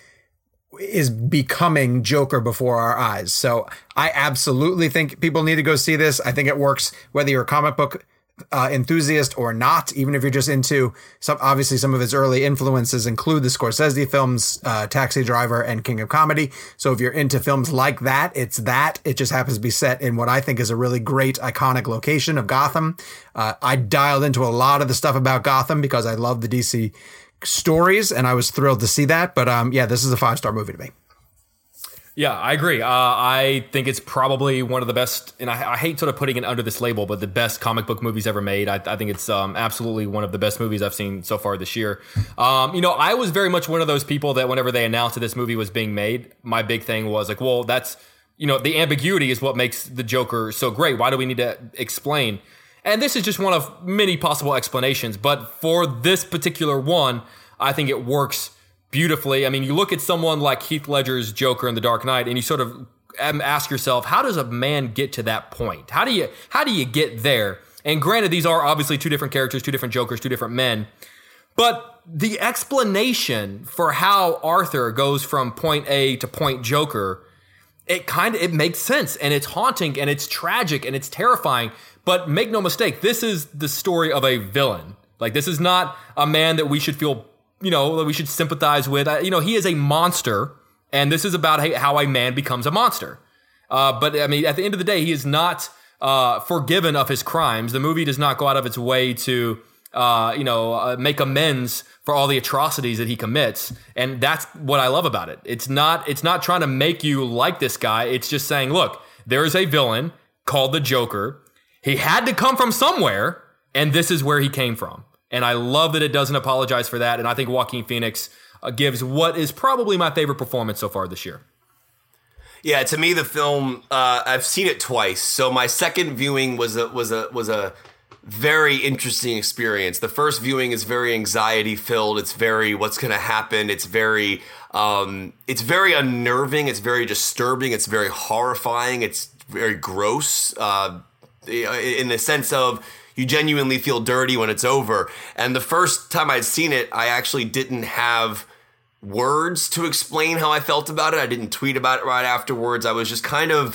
is becoming Joker before our eyes. So I absolutely think people need to go see this. I think it works whether you're a comic book enthusiast or not, even if you're just into some of his early influences include the Scorsese films, Taxi Driver and King of Comedy. So if you're into films like that, it just happens to be set in what I think is a really great iconic location of Gotham. I dialed into a lot of the stuff about Gotham because I love the DC stories and I was thrilled to see that. But yeah, this is a 5-star movie to me. Yeah, I agree. I think it's probably one of the best, and I hate sort of putting it under this label, but the best comic book movies ever made. I think it's absolutely one of the best movies I've seen so far this year. I was very much one of those people that whenever they announced that this movie was being made, my big thing was like, well, that's, the ambiguity is what makes the Joker so great. Why do we need to explain? And this is just one of many possible explanations, but for this particular one, I think it works beautifully. I mean, you look at someone like Heath Ledger's Joker in The Dark Knight, and you sort of ask yourself, how does a man get to that point? How do you get there? And granted, these are obviously two different characters, two different Jokers, two different men. But the explanation for how Arthur goes from point A to point Joker, it makes sense, and it's haunting, and it's tragic, and it's terrifying. But make no mistake, this is the story of a villain. Like, this is not a man that we should feel that we should sympathize with. He is a monster, and this is about how a man becomes a monster. But I mean, at the end of the day, he is not forgiven of his crimes. The movie does not go out of its way to, make amends for all the atrocities that he commits, and that's what I love about it. It's not trying to make you like this guy. It's just saying, look, there is a villain called the Joker. He had to come from somewhere, and this is where he came from. And I love that it doesn't apologize for that. And I think Joaquin Phoenix gives what is probably my favorite performance so far this year. Yeah, to me, the film, I've seen it twice. So my second viewing was a very interesting experience. The first viewing is very anxiety filled. It's very what's going to happen. It's very unnerving. It's very disturbing. It's very horrifying. It's very gross in the sense of, you genuinely feel dirty when it's over. And the first time I'd seen it, I actually didn't have words to explain how I felt about it. I didn't tweet about it right afterwards. I was just kind of,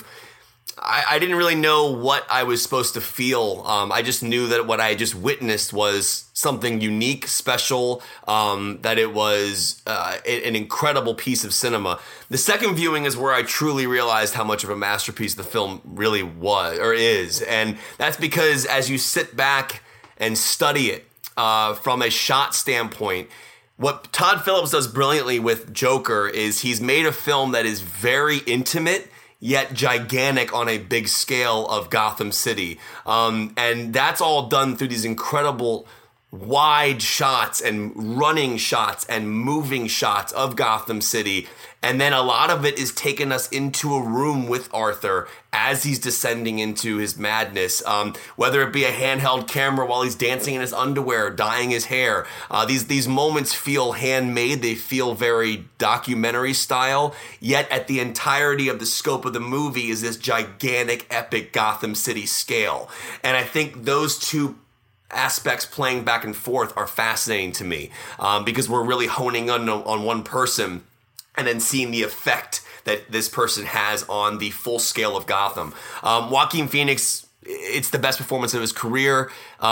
I didn't really know what I was supposed to feel. I just knew that what I just witnessed was something unique, special, that it was an incredible piece of cinema. The second viewing is where I truly realized how much of a masterpiece the film really was or is. And that's because as you sit back and study it from a shot standpoint, what Todd Phillips does brilliantly with Joker is he's made a film that is very intimate, yet gigantic on a big scale of Gotham City. And that's all done through these incredible wide shots and running shots and moving shots of Gotham City. And then a lot of it is taking us into a room with Arthur as he's descending into his madness, whether it be a handheld camera while he's dancing in his underwear, dyeing his hair. These moments feel handmade. They feel very documentary style, yet at the entirety of the scope of the movie is this gigantic, epic Gotham City scale. And I think those two aspects playing back and forth are fascinating to me because we're really honing on one person and then seeing the effect that this person has on the full scale of Gotham. Joaquin Phoenix, it's the best performance of his career.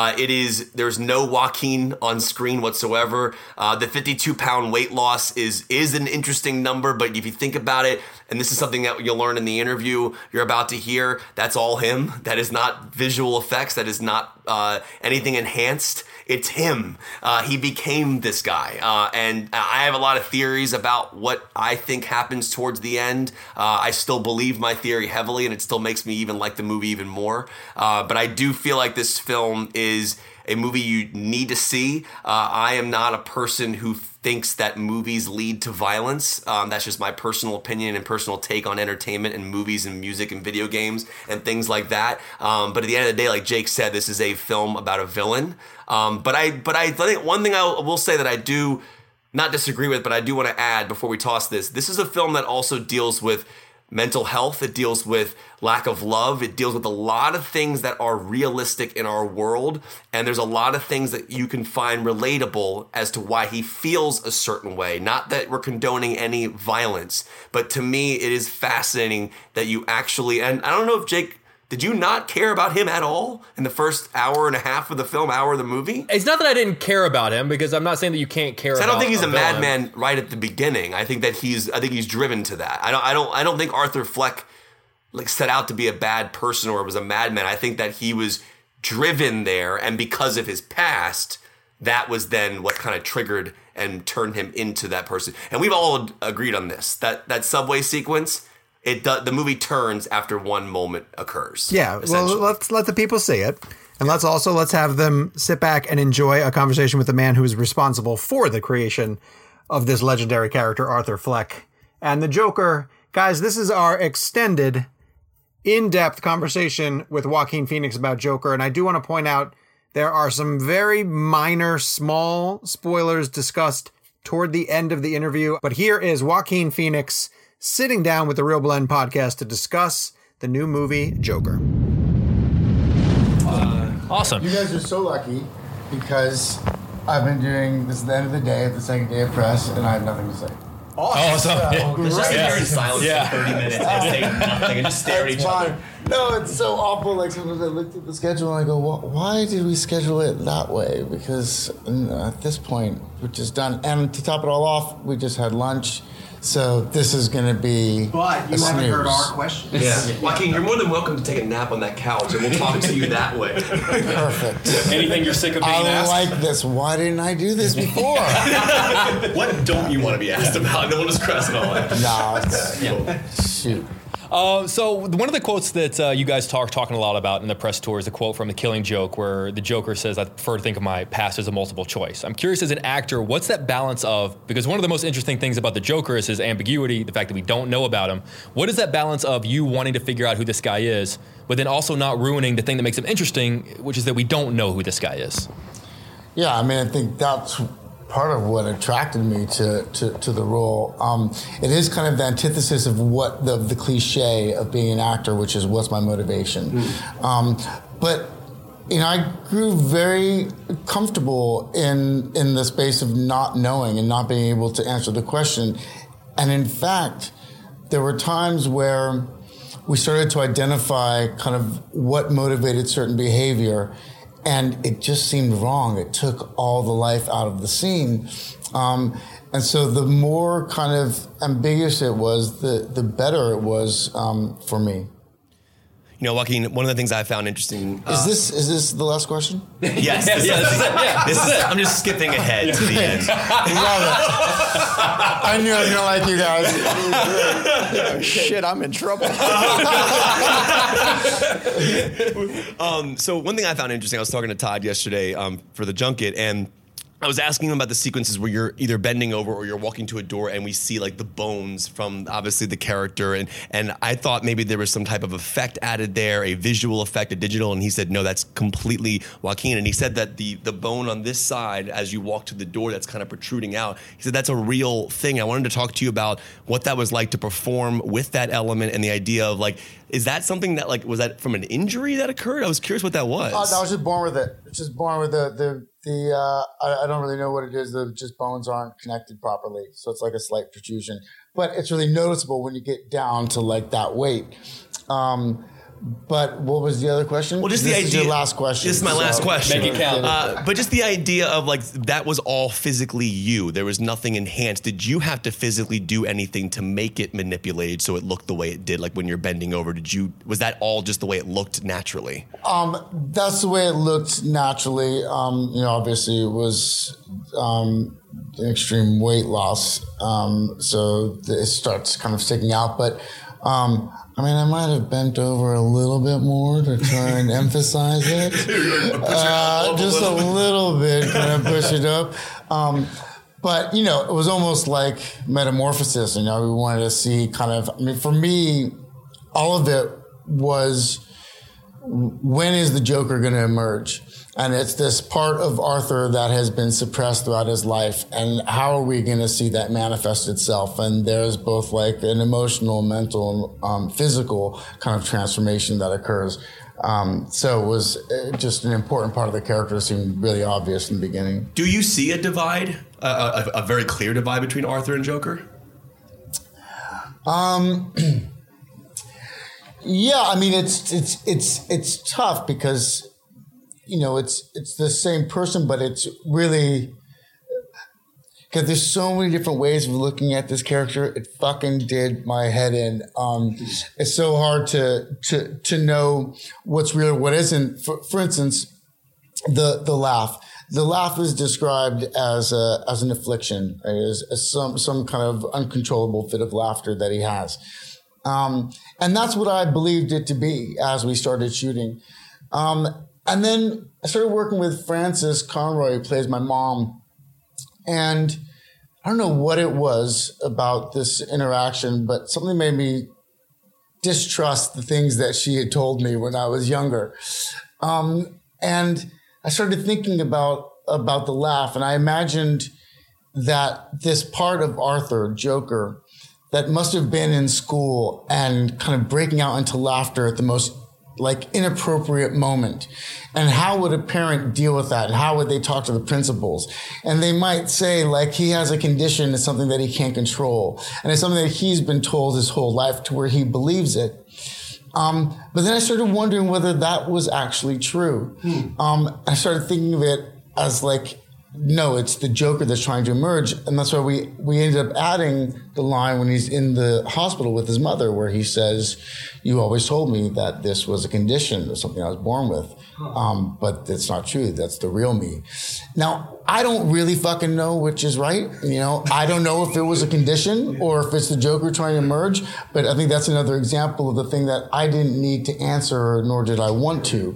There's no Joaquin on screen whatsoever. The 52-pound weight loss is an interesting number, but if you think about it, and this is something that you'll learn in the interview you're about to hear, that's all him. That is not visual effects. That is not anything enhanced. It's him. He became this guy. And I have a lot of theories about what I think happens towards the end. I still believe my theory heavily, and it still makes me even like the movie even more. But I do feel like this film is a movie you need to see. I am not a person who thinks that movies lead to violence. That's just my personal opinion and personal take on entertainment and movies and music and video games and things like that. But at the end of the day, like Jake said, this is a film about a villain. But I think one thing I will say that I do not disagree with, but I do want to add before we toss this. This is a film that also deals with mental health. It deals with lack of love. It deals with a lot of things that are realistic in our world. And there's a lot of things that you can find relatable as to why he feels a certain way. Not that we're condoning any violence, but to me, it is fascinating that you actually, and I don't know if Jake, did you not care about him at all in the first hour and a half of the film, hour of the movie? It's not that I didn't care about him, because I'm not saying that you can't care about him. I don't think he's a madman right at the beginning. I think he's driven to that. I don't think Arthur Fleck set out to be a bad person or was a madman. I think that he was driven there, and because of his past, that was then what kind of triggered and turned him into that person. And we've all agreed on this. That subway sequence, the movie turns after one moment occurs. Yeah, well, let's let the people see it. And let's have them sit back and enjoy a conversation with the man who is responsible for the creation of this legendary character, Arthur Fleck. And the Joker, guys, this is our extended, in-depth conversation with Joaquin Phoenix about Joker. And I do want to point out there are some very minor, small spoilers discussed toward the end of the interview. But here is Joaquin Phoenix sitting down with the Real Blend podcast to discuss the new movie, Joker. Awesome. You guys are so lucky because I've been doing this at the end of the day, the second day of press, and I have nothing to say. Awesome. Let's just sit here in silence for 30 minutes and say nothing and just stare at each other. No, it's so awful. Like sometimes I looked at the schedule and I go, well, why did we schedule it that way? Because at this point, we're just done. And to top it all off, we just had lunch. So this is going to be But you haven't heard our questions. Yeah. Joaquin, you're more than welcome to take a nap on that couch, and we'll talk to you that way. Perfect. Anything you're sick of being asked? I like this. Why didn't I do this before? What don't you want to be asked about? And then we'll just cross it all out. No, it's shoot. So one of the quotes that you guys talking a lot about in the press tour is a quote from The Killing Joke, where the Joker says, "I prefer to think of my past as a multiple choice." I'm curious, as an actor, what's that balance of? Because one of the most interesting things about the Joker is his ambiguity, the fact that we don't know about him. What is that balance of you wanting to figure out who this guy is, but then also not ruining the thing that makes him interesting, which is that we don't know who this guy is? Yeah, I mean, I think that's part of what attracted me to the role. It is kind of the antithesis of what the cliche of being an actor, which is what's my motivation. But you know, I grew very comfortable in the space of not knowing and not being able to answer the question. And in fact, there were times where we started to identify kind of what motivated certain behavior, and it just seemed wrong. It took all the life out of the scene. And so the more kind of ambiguous it was, the better it was for me. You know, Joaquin, one of the things I found interesting... Is this the last question? Yes. This is it. I'm just skipping ahead to the end. I knew I was going to like you guys. Shit, I'm in trouble. So one thing I found interesting, I was talking to Todd yesterday for the junket, and I was asking him about the sequences where you're either bending over or you're walking to a door and we see like the bones from obviously the character, and I thought maybe there was some type of effect added there, a visual effect, a digital, and he said no, that's completely Joaquin. And he said that the bone on this side as you walk to the door that's kind of protruding out, he said that's a real thing. I wanted to talk to you about what that was like to perform with that element and the idea of like, is that something that like, was that from an injury that occurred? I was curious what that was. I was just born with it. Just born with I don't really know what it is. The just bones aren't connected properly, so it's like a slight protrusion. But it's really noticeable when you get down to like that weight. But what was the other question? Well, just the idea. This is your last question. This is my last question. Make it count. But just the idea of like that was all physically you. There was nothing enhanced. Did you have to physically do anything to make it manipulated so it looked the way it did? Like when you're bending over, was that all just the way it looked naturally? That's the way it looked naturally. You know, obviously it was an extreme weight loss, so it starts kind of sticking out. But I mean, I might have bent over a little bit more to try and emphasize it. Just a little bit, kind of push it up. But, you know, it was almost like metamorphosis. You know, we wanted to see kind of, I mean, for me, all of it was, when is the Joker going to emerge? And it's this part of Arthur that has been suppressed throughout his life. And how are we going to see that manifest itself? And there's both like an emotional, mental, physical kind of transformation that occurs. So it was just an important part of the character that seemed really obvious in the beginning. Do you see a divide, a very clear divide between Arthur and Joker? Yeah, I mean, it's tough because, you know, it's the same person, but it's really, because there's so many different ways of looking at this character. It fucking did my head in. It's so hard to know what's real, what isn't. For instance, the laugh. The laugh is described as an affliction, as some kind of uncontrollable fit of laughter that he has. And that's what I believed it to be as we started shooting. And then I started working with Frances Conroy, who plays my mom. And I don't know what it was about this interaction, but something made me distrust the things that she had told me when I was younger. And I started thinking about the laugh, and I imagined that this part of Arthur, Joker, that must have been in school and kind of breaking out into laughter at the most inappropriate moment. And how would a parent deal with that? And how would they talk to the principals? And they might say, he has a condition, it's something that he can't control. And it's something that he's been told his whole life to where he believes it. But then I started wondering whether that was actually true. I started thinking of it as no, it's the Joker that's trying to emerge. And that's why we ended up adding the line when he's in the hospital with his mother, where he says, "You always told me that this was a condition or something I was born with. But it's not true. That's the real me." Now, I don't really fucking know which is right. I don't know if it was a condition or if it's the Joker trying to emerge. But I think that's another example of the thing that I didn't need to answer, nor did I want to.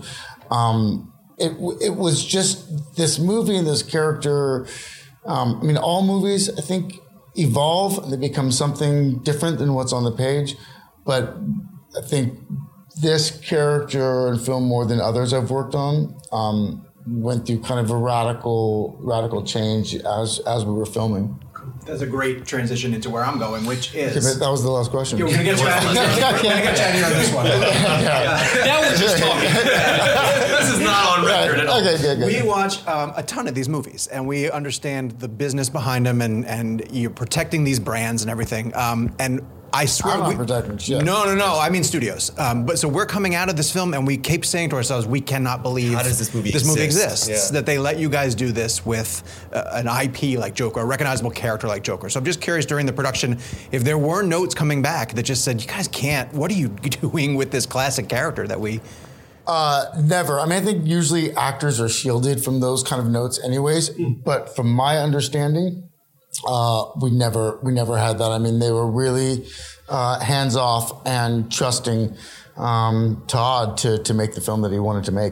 It was just this movie and this character. All movies, I think, evolve and they become something different than what's on the page. But I think this character and film, more than others I've worked on, went through kind of a radical change as we were filming. That's a great transition into where I'm going, which is... Okay, but that was the last question. We're going to get you out on this one. Now we're just talking. This is not on record at all. Okay, good. We watch a ton of these movies, and we understand the business behind them, and you're protecting these brands and everything. And I swear, I'm not protecting shit. No. I mean studios. But so we're coming out of this film, and we keep saying to ourselves, we cannot believe how does this movie exists. Yeah. That they let you guys do this with an IP like Joker, a recognizable character like Joker. So I'm just curious, during the production, if there were notes coming back that just said, "You guys can't. What are you doing with this classic character that we?" Never. I think usually actors are shielded from those kind of notes, anyways. But from my understanding, we never had that. They were really hands off and trusting Todd to make the film that he wanted to make.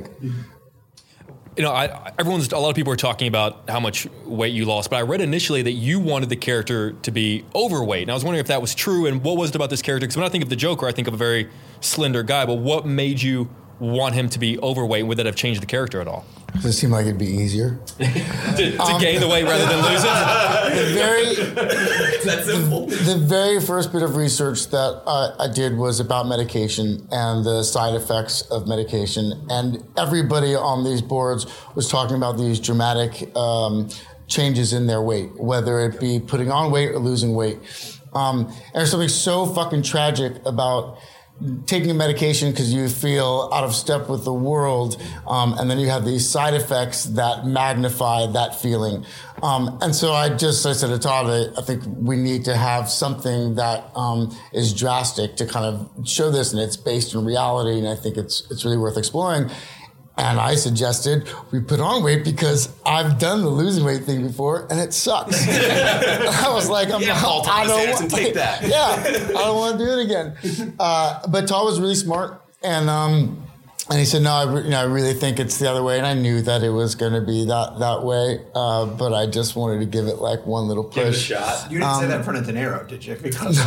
A lot of people are talking about how much weight you lost, but I read initially that you wanted the character to be overweight. And I was wondering if that was true, and what was it about this character? Because when I think of the Joker, I think of a very slender guy, but what made you want him to be overweight? Would that have changed the character at all? Does it seem like it'd be easier? to gain the weight rather than lose it? That's simple. The very first bit of research that I did was about medication and the side effects of medication. And everybody on these boards was talking about these dramatic changes in their weight, whether it be putting on weight or losing weight. And there's something so fucking tragic about taking a medication because you feel out of step with the world, and then you have these side effects that magnify that feeling. And so I said to Todd, I think we need to have something that is drastic to kind of show this, and it's based in reality, and I think it's really worth exploring. And I suggested we put on weight because I've done the losing weight thing before and it sucks. I was like, I don't want to take that. Yeah, I don't want to do it again. But Todd was really smart, and he said, no, I really think it's the other way. And I knew that it was going to be that way, but I just wanted to give it one little push. Give it a shot. You didn't say that in front of De Niro, did you? Because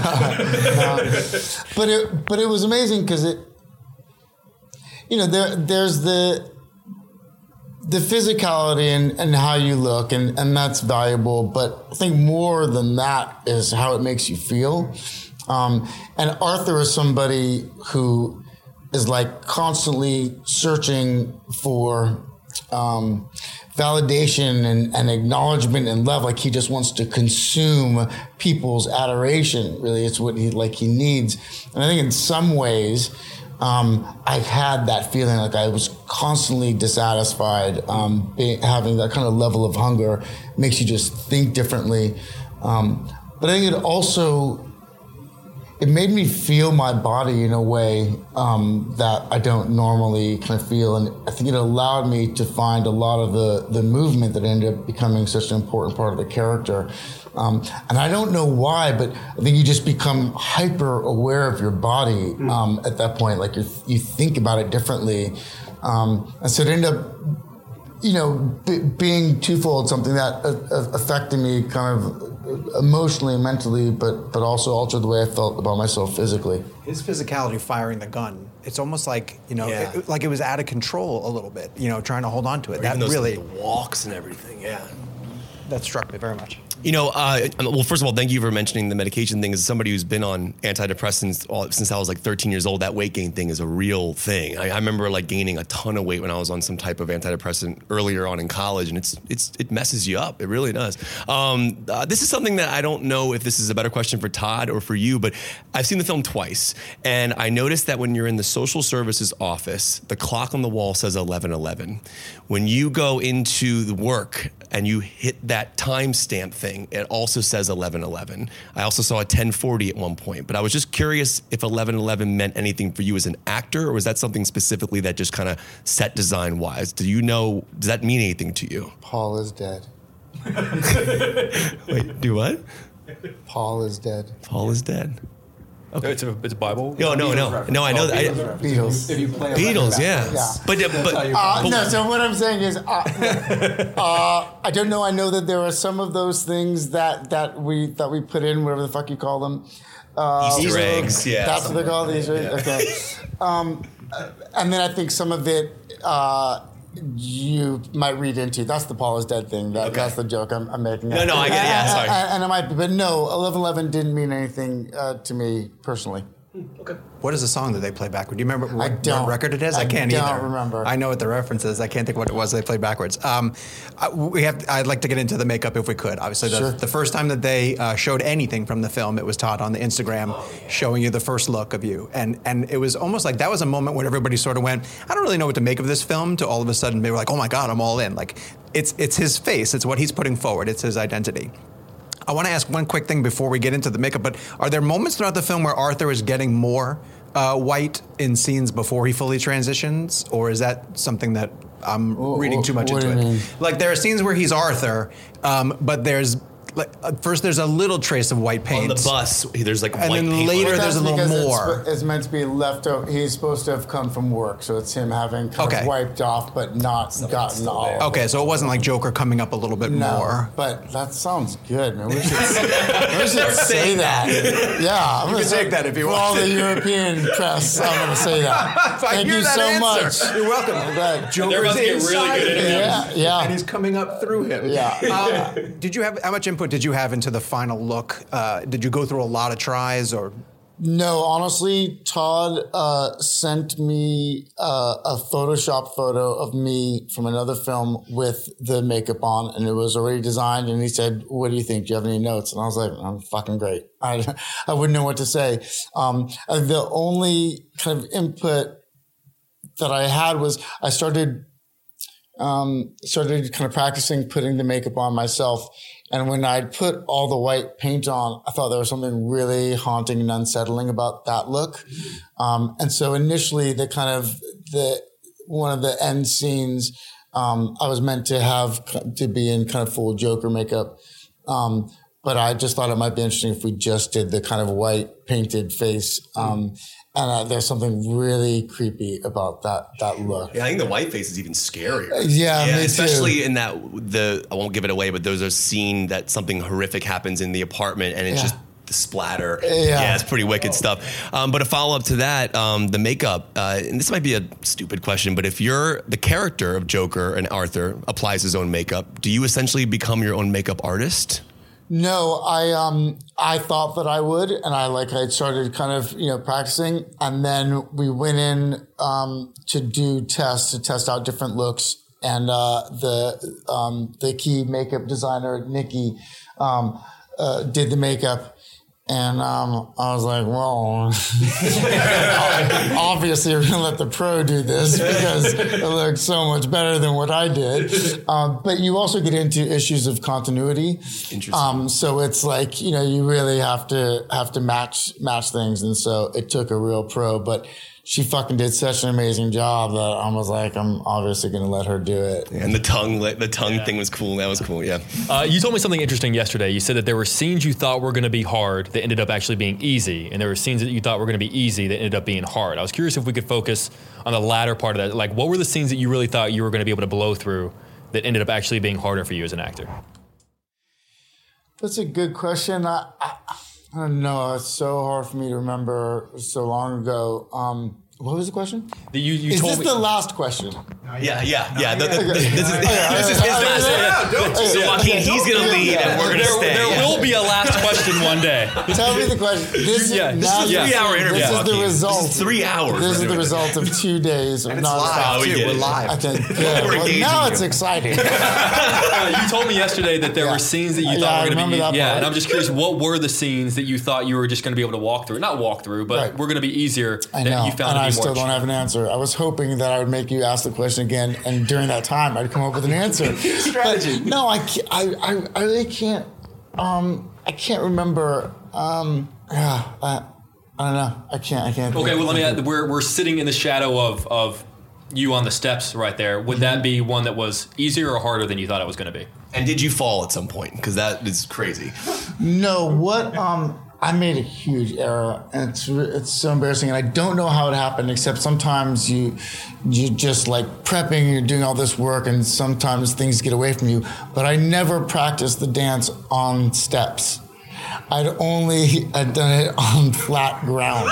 But it was amazing because it. There's the physicality and how you look, and that's valuable. But I think more than that is how it makes you feel. And Arthur is somebody who is constantly searching for validation and acknowledgement and love. He just wants to consume people's adoration. Really, it's what he needs. And I think in some ways, I had that feeling I was constantly dissatisfied. Having that kind of level of hunger makes you just think differently. But I think it also it made me feel my body in a way that I don't normally kind of feel. And I think it allowed me to find a lot of the movement that ended up becoming such an important part of the character. And I don't know why, but I think you just become hyper aware of your body at that point. Like you think about it differently. And so it ended up, being twofold, something that affected me kind of emotionally and mentally, but also altered the way I felt about myself physically. His physicality firing the gun, it's almost like, like it was out of control a little bit, trying to hold on to it. Or that even really the walks and everything, yeah. That struck me very much. Well, first of all, thank you for mentioning the medication thing. As somebody who's been on antidepressants since I was like 13 years old, that weight gain thing is a real thing. I remember like gaining a ton of weight when I was on some type of antidepressant earlier on in college, and it messes you up. It really does. This is something that I don't know if this is a better question for Todd or for you, but I've seen the film twice, and I noticed that when you're in the social services office, the clock on the wall says 11:11. When you go into the work and you hit that timestamp thing, it also says 11:11. I also saw a 10:40 at one point, but I was just curious if 11:11 meant anything for you as an actor, or was that something specifically that just kind of set design wise? Does that mean anything to you? Paul is dead. Wait, do what? Paul is dead. Paul is dead. Okay. It's a Bible. No. I know that. Beatles. If you play Beatles, yeah. But No, so what I'm saying is, I don't know. I know that there are some of those things that we put in, whatever the fuck you call them. Easter eggs, yeah. That's what they're called, Easter eggs? Okay. And then I think some of it you might read into. That's the Paul is dead thing. That's the joke I'm making. No, I get it. Yeah, sorry. And it might be, but no, 11:11 didn't mean anything to me personally. Okay. What is the song that they play backward? Do you remember what record it is? I can't either. I don't remember. I know what the reference is. I can't think what it was they played backwards. I'd like to get into the makeup if we could. Obviously, the first time that they showed anything from the film, it was Todd on the Instagram showing you the first look of you. And it was almost like that was a moment when everybody sort of went, I don't really know what to make of this film, to all of a sudden they were like, oh my God, I'm all in. Like, it's his face. It's what he's putting forward. It's his identity. I want to ask one quick thing before we get into the makeup, but are there moments throughout the film where Arthur is getting more white in scenes before he fully transitions, or is that something that I'm reading too much into it? Like there are scenes where he's Arthur, but there's first there's a little trace of white paint on the bus. There's like and white then paint. later there's a little more. It's meant to be left over. He's supposed to have come from work, so it's him having kind of wiped off, but not gotten all. Okay, so it wasn't like Joker coming up a little bit more. But that sounds good, man. We should say that. Yeah, I'm you can take that if you want. For all the European press, I'm going to say that. Thank you so much. You're welcome. Joker's inside him. Yeah. And he's coming up through him. Yeah. Did you have how much input did you have into the final look? Did you go through a lot of tries or? No, honestly, Todd sent me a Photoshop photo of me from another film with the makeup on, and it was already designed. And he said, "What do you think? Do you have any notes?" And I was like, "I'm fucking great." I wouldn't know what to say. The only kind of input that I had was I started kind of practicing putting the makeup on myself. And when I'd put all the white paint on, I thought there was something really haunting and unsettling about that look. And so initially one of the end scenes, I was meant to have to be in kind of full Joker makeup. But I just thought it might be interesting if we just did the kind of white painted face. And there's something really creepy about that look. Yeah, I think the white face is even scarier. Yeah, me especially too. in that I won't give it away, but there's a scene that something horrific happens in the apartment, and it's just the splatter. Yeah, it's pretty wicked stuff. But a follow up to that, the makeup. And this might be a stupid question, but if you're the character of Joker and Arthur applies his own makeup, do you essentially become your own makeup artist? No, I thought that I would, and I started kind of, practicing, and then we went in, to test out different looks, and, the key makeup designer, Nikki, did the makeup. And I was like, well, obviously we're gonna let the pro do this because it looks so much better than what I did. But you also get into issues of continuity. Interesting. So it's like, you know, you really have to match things, and so it took a real pro, but she fucking did such an amazing job that I was like, I'm obviously going to let her do it. And the tongue thing was cool. That was cool. Yeah. You told me something interesting yesterday. You said that there were scenes you thought were going to be hard that ended up actually being easy, and there were scenes that you thought were going to be easy that ended up being hard. I was curious if we could focus on the latter part of that. Like, what were the scenes that you really thought you were going to be able to blow through that ended up actually being harder for you as an actor? That's a good question. I don't know. It's so hard for me to remember so long ago. What was the question? Is this the last question? Yeah. This is his last. So Joaquin, he's gonna leave, and we're gonna stay. There will be a last question one day. Tell me the question. This is a 3-hour interview. This is the result. This is 3 hours. This is the result of 2 days of It's non-stop. live, too. We're live. I think, well, now it's exciting. You told me yesterday that there were scenes that you thought were going to be. that part. And I'm just curious, what were the scenes that you thought you were just going to be able to walk through? Not walk through, but were going to be easier I that know, you found and to I be still more. don't have an answer. I was hoping that I would make you ask the question again, and during that time, I'd come up with an answer. Strategy. But no, I really can't. I can't remember. I don't know. I can't. Okay, well, let me add, we're sitting in the shadow of you on the steps right there. Would that be one that was easier or harder than you thought it was going to be? And did you fall at some point? Because that is crazy. No, what I made a huge error, and it's so embarrassing, and I don't know how it happened, except sometimes you just like prepping, you're doing all this work, and sometimes things get away from you. But I never practiced the dance on steps. I'd done it on flat ground.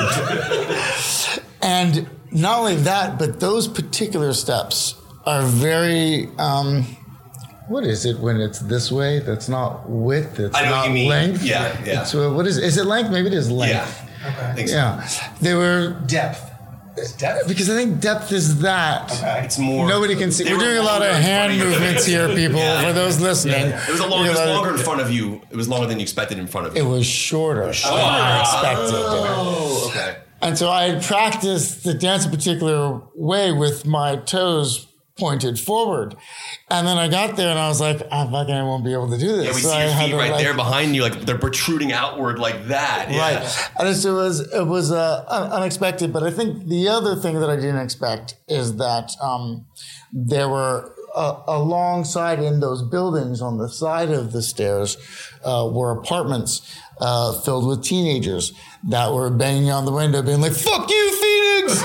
And not only that, but those particular steps are very what is it when it's this way? That's not width. It's I know not what you mean. length. Yeah. It's, what is it? Is it length? Maybe it is length. Yeah. Okay. I think so. Yeah. They were Depth. Depth? because I think depth is that. Okay. It's more. Nobody can see. We're doing a lot of hand movements here, people. For those listening, It was longer in front of you. It was longer than you expected in front of you. It was shorter than I expected. Oh, okay. And so I had practiced the dance a particular way with my toes pointed forward. And then I got there and I was like, I won't be able to do this. Yeah, we So see I your had feet to, right like, there behind you, like they're protruding outward like that. Yeah. Right. And so it was unexpected. But I think the other thing that I didn't expect is that there were alongside in those buildings on the side of the stairs were apartments filled with teenagers that were banging on the window being like, fuck you, Phoenix!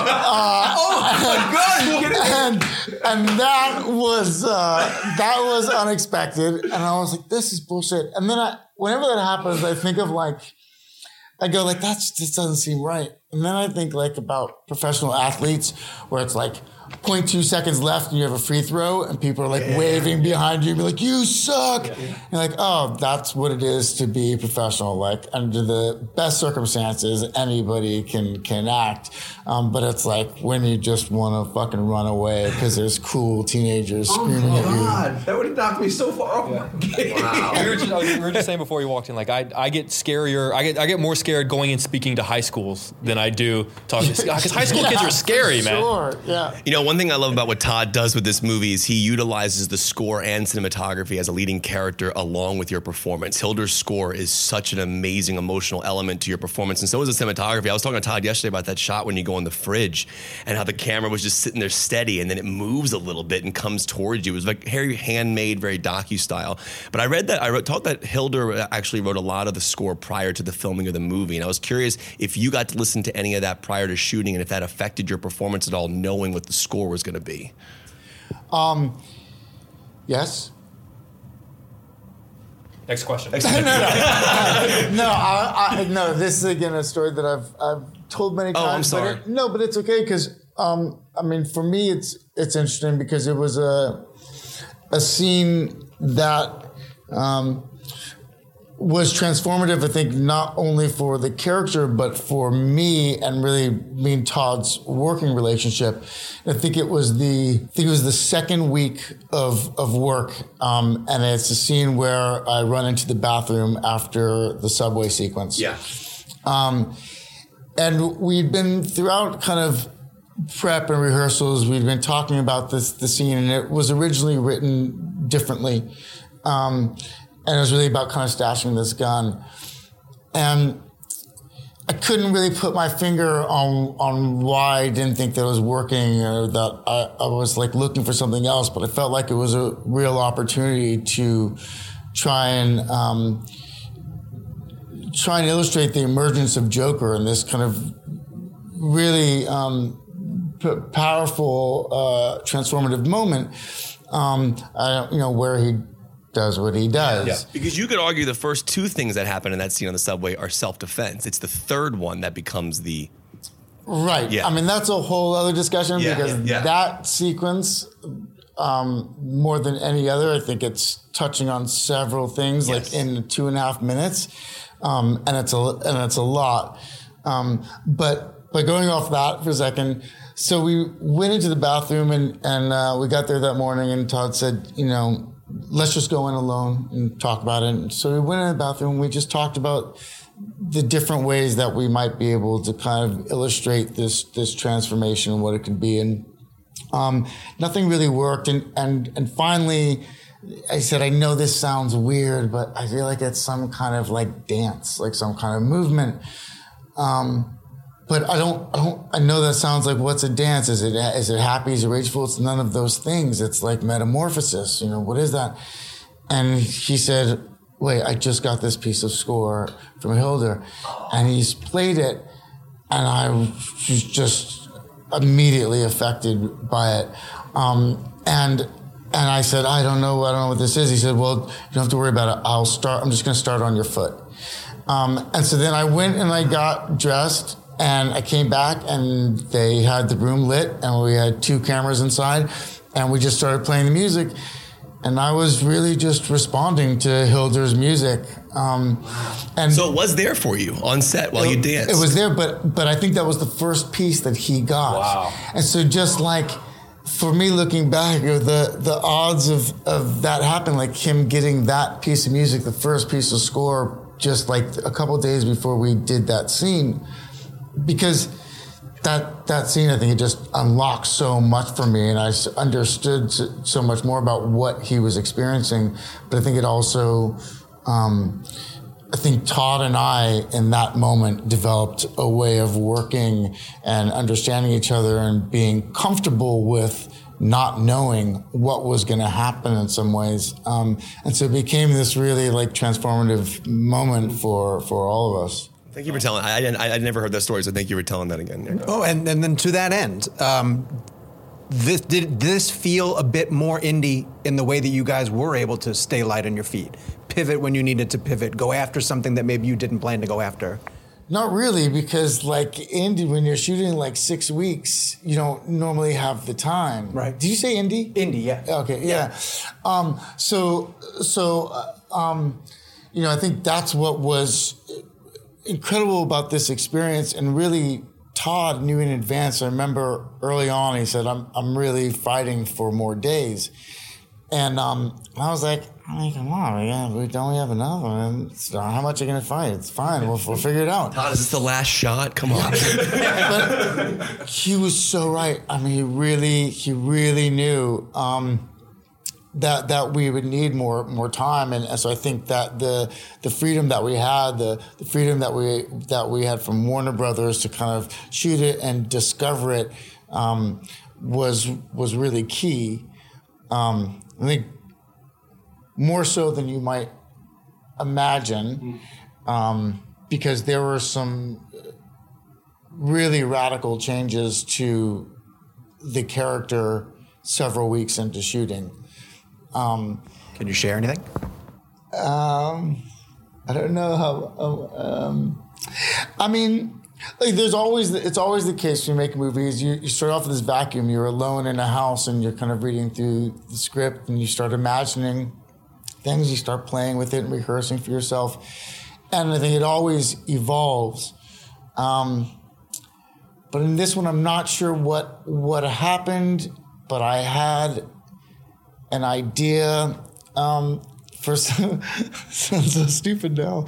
And that was unexpected. And I was like, this is bullshit. And then whenever that happens, I think of I go like, that just doesn't seem right. And then I think like about professional athletes where it's like 0.2 seconds left and you have a free throw and people are like waving behind you and be like, you suck. You're like, oh, that's what it is to be professional. Like under the best circumstances, anybody can act. But it's like when you just want to fucking run away because there's cool teenagers screaming at you. God, that would have knocked me so far off my game. Wow. We were just saying before you walked in, like I get scarier. I get more scared going and speaking to high schools than I do talking because high school kids are scary, man. Sure, yeah. You know, one thing I love about what Todd does with this movie is he utilizes the score and cinematography as a leading character along with your performance. Hilder's score is such an amazing emotional element to your performance, and so is the cinematography. I was talking to Todd yesterday about that shot when you go in the fridge and how the camera was just sitting there steady and then it moves a little bit and comes towards you. It was like very handmade, very docu-style. But I taught that Hilder actually wrote a lot of the score prior to the filming of the movie, and I was curious if you got to listen to any of that prior to shooting and if that affected your performance at all, knowing what the score was going to be. Yes. Next question. No. This is again a story that I've told many times. Oh, I'm sorry. But it's okay because for me it's interesting because it was a scene that was transformative. I think not only for the character but for me and really me and Todd's working relationship. I think it was the second week of work, and it's a scene where I run into the bathroom after the subway sequence. Yeah. and we'd been throughout kind of prep and rehearsals, we'd been talking about the scene, and it was originally written differently. And it was really about kind of stashing this gun. And I couldn't really put my finger on why I didn't think that it was working, or that I was like looking for something else, but I felt like it was a real opportunity to try and illustrate the emergence of Joker in this kind of really powerful, transformative moment, where he does what he does. Yeah. Because you could argue the first two things that happen in that scene on the subway are self-defense. It's the third one that becomes the... Right. Yeah. I mean, that's a whole other discussion, because that sequence, more than any other, I think it's touching on several things, like in 2.5 minutes. And it's a lot. But going off that for a second, so we went into the bathroom and we got there that morning, and Todd said, let's just go in alone and talk about it. And so we went in the bathroom and we just talked about the different ways that we might be able to kind of illustrate this transformation and what it could be. And nothing really worked. And finally, I said, I know this sounds weird, but I feel like it's some kind of like dance, like some kind of movement. But I know that sounds like, what's a dance? Is it happy? Is it rageful? It's none of those things. It's like metamorphosis. What is that? And he said, wait, I just got this piece of score from Hildur, and he's played it, and I was just immediately affected by it. And I said, I don't know what this is. He said, well, you don't have to worry about it. I'm just going to start on your foot. And so then I went and I got dressed, and I came back, and they had the room lit, and we had 2 cameras inside, and we just started playing the music. And I was really just responding to Hildur's music. And so it was there for you on set while you danced. It was there, but I think that was the first piece that he got. Wow. And so just like, for me looking back, the odds of that happening, like him getting that piece of music, the first piece of score, just like a couple of days before we did that scene, because that scene, I think it just unlocked so much for me, and I understood so much more about what he was experiencing. But I think it also, I think Todd and I in that moment developed a way of working and understanding each other and being comfortable with not knowing what was going to happen in some ways. And so it became this really like transformative moment for all of us. Thank you for telling. I never heard that story, so thank you for telling that again. Oh, and then to that end, did this feel a bit more indie in the way that you guys were able to stay light on your feet, pivot when you needed to pivot, go after something that maybe you didn't plan to go after? Not really, because like indie, when you're shooting like 6 weeks, you don't normally have the time. Right. Did you say indie? Indie, yeah. Okay, yeah. I think that's what was incredible about this experience, and really Todd knew in advance. I remember early on he said, I'm really fighting for more days. And I was like, come on, we don't have enough. So how much are you going to fight? It's fine. We'll figure it out. Todd, is this the last shot? Come on. But he was so right. I mean, he really knew that we would need more time, and so I think that the freedom that we had, the freedom that we had from Warner Brothers to kind of shoot it and discover it was really key. I think more so than you might imagine, because there were some really radical changes to the character several weeks into shooting. Can you share anything? I don't know how. I mean, like it's always the case when you make movies. You start off with this vacuum. You're alone in a house, and you're kind of reading through the script, and you start imagining things. You start playing with it and rehearsing for yourself. And I think it always evolves. But in this one, I'm not sure what happened, but I had an idea first sounds so stupid now.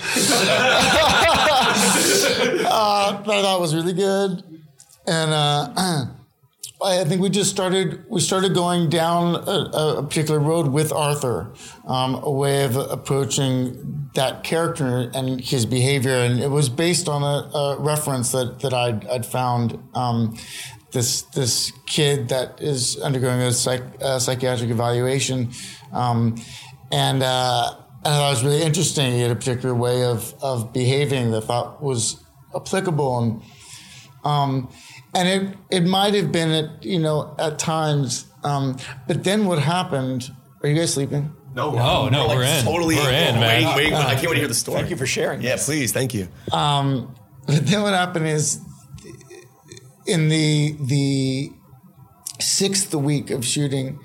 I thought it was really good, and I think we started going down a particular road with Arthur, a way of approaching that character and his behavior, and it was based on a reference that I'd found. This kid that is undergoing a psychiatric evaluation, and I thought it was really interesting. He had a particular way of behaving that I thought was applicable, and it might have been at times. But then what happened? Are you guys sleeping? No, we're in. Totally we're in, man. I can't wait to hear the story. Thank you for sharing. Yeah, please, thank you. But then what happened is, in the 6th week of shooting,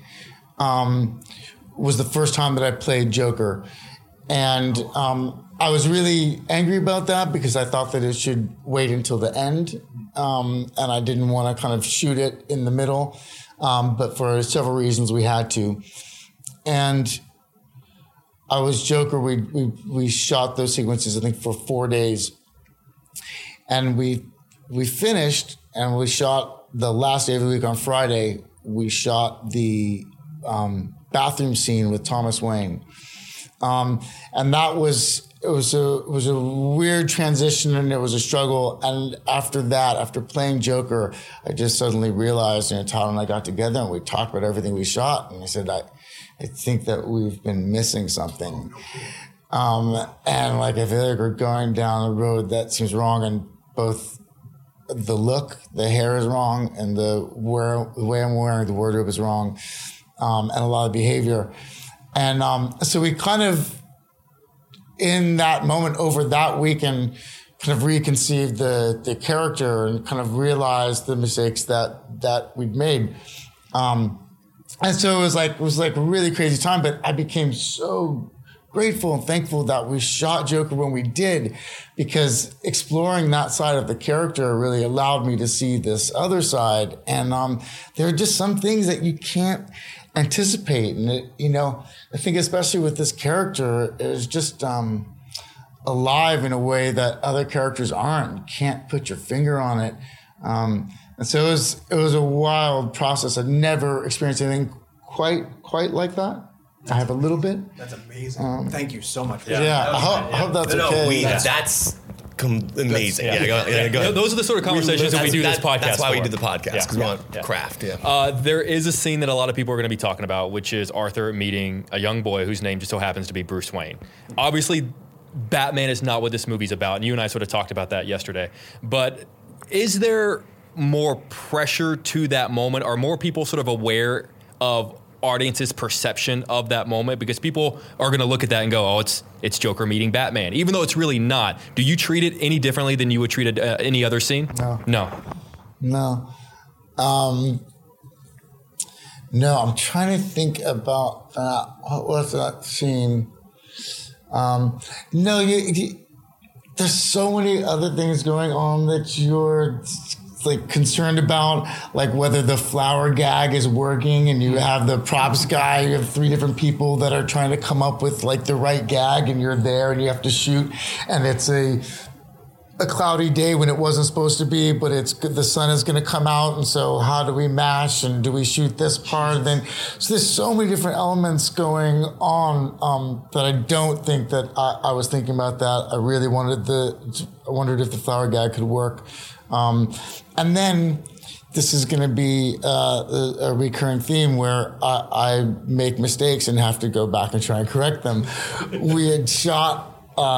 was the first time that I played Joker, and I was really angry about that because I thought that it should wait until the end, and I didn't want to kind of shoot it in the middle, but for several reasons we had to, and I was Joker. We shot those sequences, I think, for 4 days, and we finished. And we shot the last day of the week on Friday. We shot the bathroom scene with Thomas Wayne, and that was it was a weird transition, and it was a struggle. And after that, after playing Joker, I just suddenly realized, Todd and I got together and we talked about everything we shot, and I said, I think that we've been missing something, and like I feel like we're going down a road that seems wrong, and both. The look, the hair is wrong, and the way I'm wearing the wardrobe is wrong, and a lot of behavior. And so we kind of, in that moment over that weekend, kind of reconceived the character and kind of realized the mistakes that we'd made. And so it was like a really crazy time, but I became so grateful and thankful that we shot Joker when we did, because exploring that side of the character really allowed me to see this other side. And there are just some things that you can't anticipate. And I think especially with this character, it was just alive in a way that other characters aren't. You can't put your finger on it. And so it was a wild process. I'd never experienced anything quite like that. I have a little bit. That's amazing. Thank you so much for that. Yeah, I hope that's okay. That's amazing. Go. Those are the sort of conversations that we do this podcast. That's why we for. do the podcast, because we want craft. Yeah. There is a scene that a lot of people are going to be talking about, which is Arthur meeting a young boy whose name just so happens to be Bruce Wayne. Obviously, Batman is not what this movie's about, and you and I sort of talked about that yesterday. But is there more pressure to that moment? Are more people sort of aware of audience's perception of that moment? Because people are going to look at that and go, oh, it's Joker meeting Batman, even though it's really not. Do you treat it any differently than you would treat any other scene? No. No, I'm trying to think about what was that scene? There's so many other things going on that you're like concerned about, like whether the flower gag is working, and you have the props guy, you have 3 different people that are trying to come up with like the right gag, and you're there and you have to shoot, and it's a cloudy day when it wasn't supposed to be, but the sun is going to come out, and so how do we mash, and do we shoot this part? Then so there's so many different elements going on that I don't think that I was thinking about that. I really wondered if the flower gag could work. And then this is going to be a recurring theme where I make mistakes and have to go back and try and correct them. We'd shot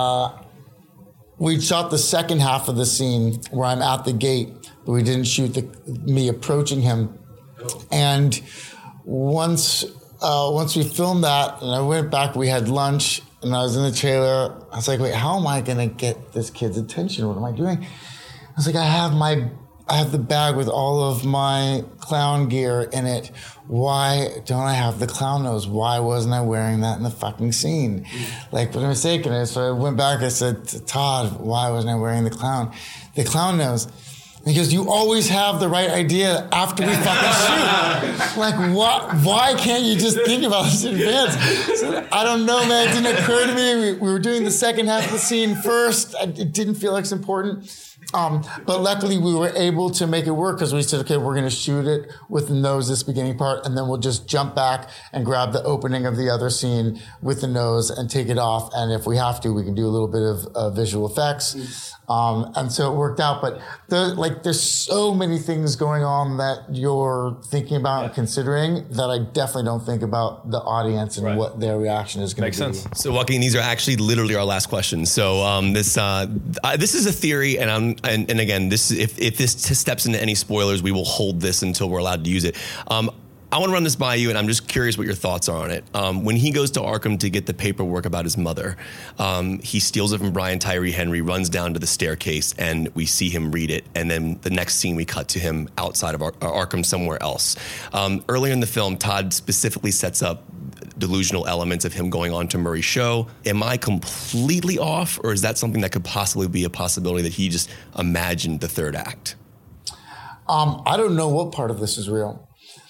the second half of the scene where I'm at the gate, but we didn't shoot me approaching him. And once we filmed that, and I went back, we had lunch, and I was in the trailer. I was like, wait, how am I going to get this kid's attention? What am I doing? I was like, I have the bag with all of my clown gear in it. Why don't I have the clown nose? Why wasn't I wearing that in the fucking scene? Like, what am I mistaken? So I went back, I said to Todd, why wasn't I wearing the clown nose? He goes, you always have the right idea after we fucking shoot. Like, what? Why can't you just think about this in advance? So, I don't know, man. It didn't occur to me. We were doing the second half of the scene first. It didn't feel like it's important. But luckily we were able to make it work because we said, okay, we're going to shoot it with the nose, this beginning part, and then we'll just jump back and grab the opening of the other scene with the nose and take it off. And if we have to, we can do a little bit of visual effects. And so it worked out. But there's so many things going on that you're thinking about and considering that I definitely don't think about the audience and what their reaction is going to be. Makes sense. So Joaquin, these are actually literally our last questions. So this is a theory, and again, this if this steps into any spoilers, we will hold this until we're allowed to use it. I want to run this by you, and I'm just curious what your thoughts are on it. When he goes to Arkham to get the paperwork about his mother, he steals it from Brian Tyree Henry, runs down to the staircase, and we see him read it. And then the next scene, we cut to him outside of Arkham somewhere else. Earlier in the film, Todd specifically sets up delusional elements of him going on to Murray's show. Am I completely off, or is that something that could possibly be a possibility that he just imagined the third act? I don't know what part of this is real.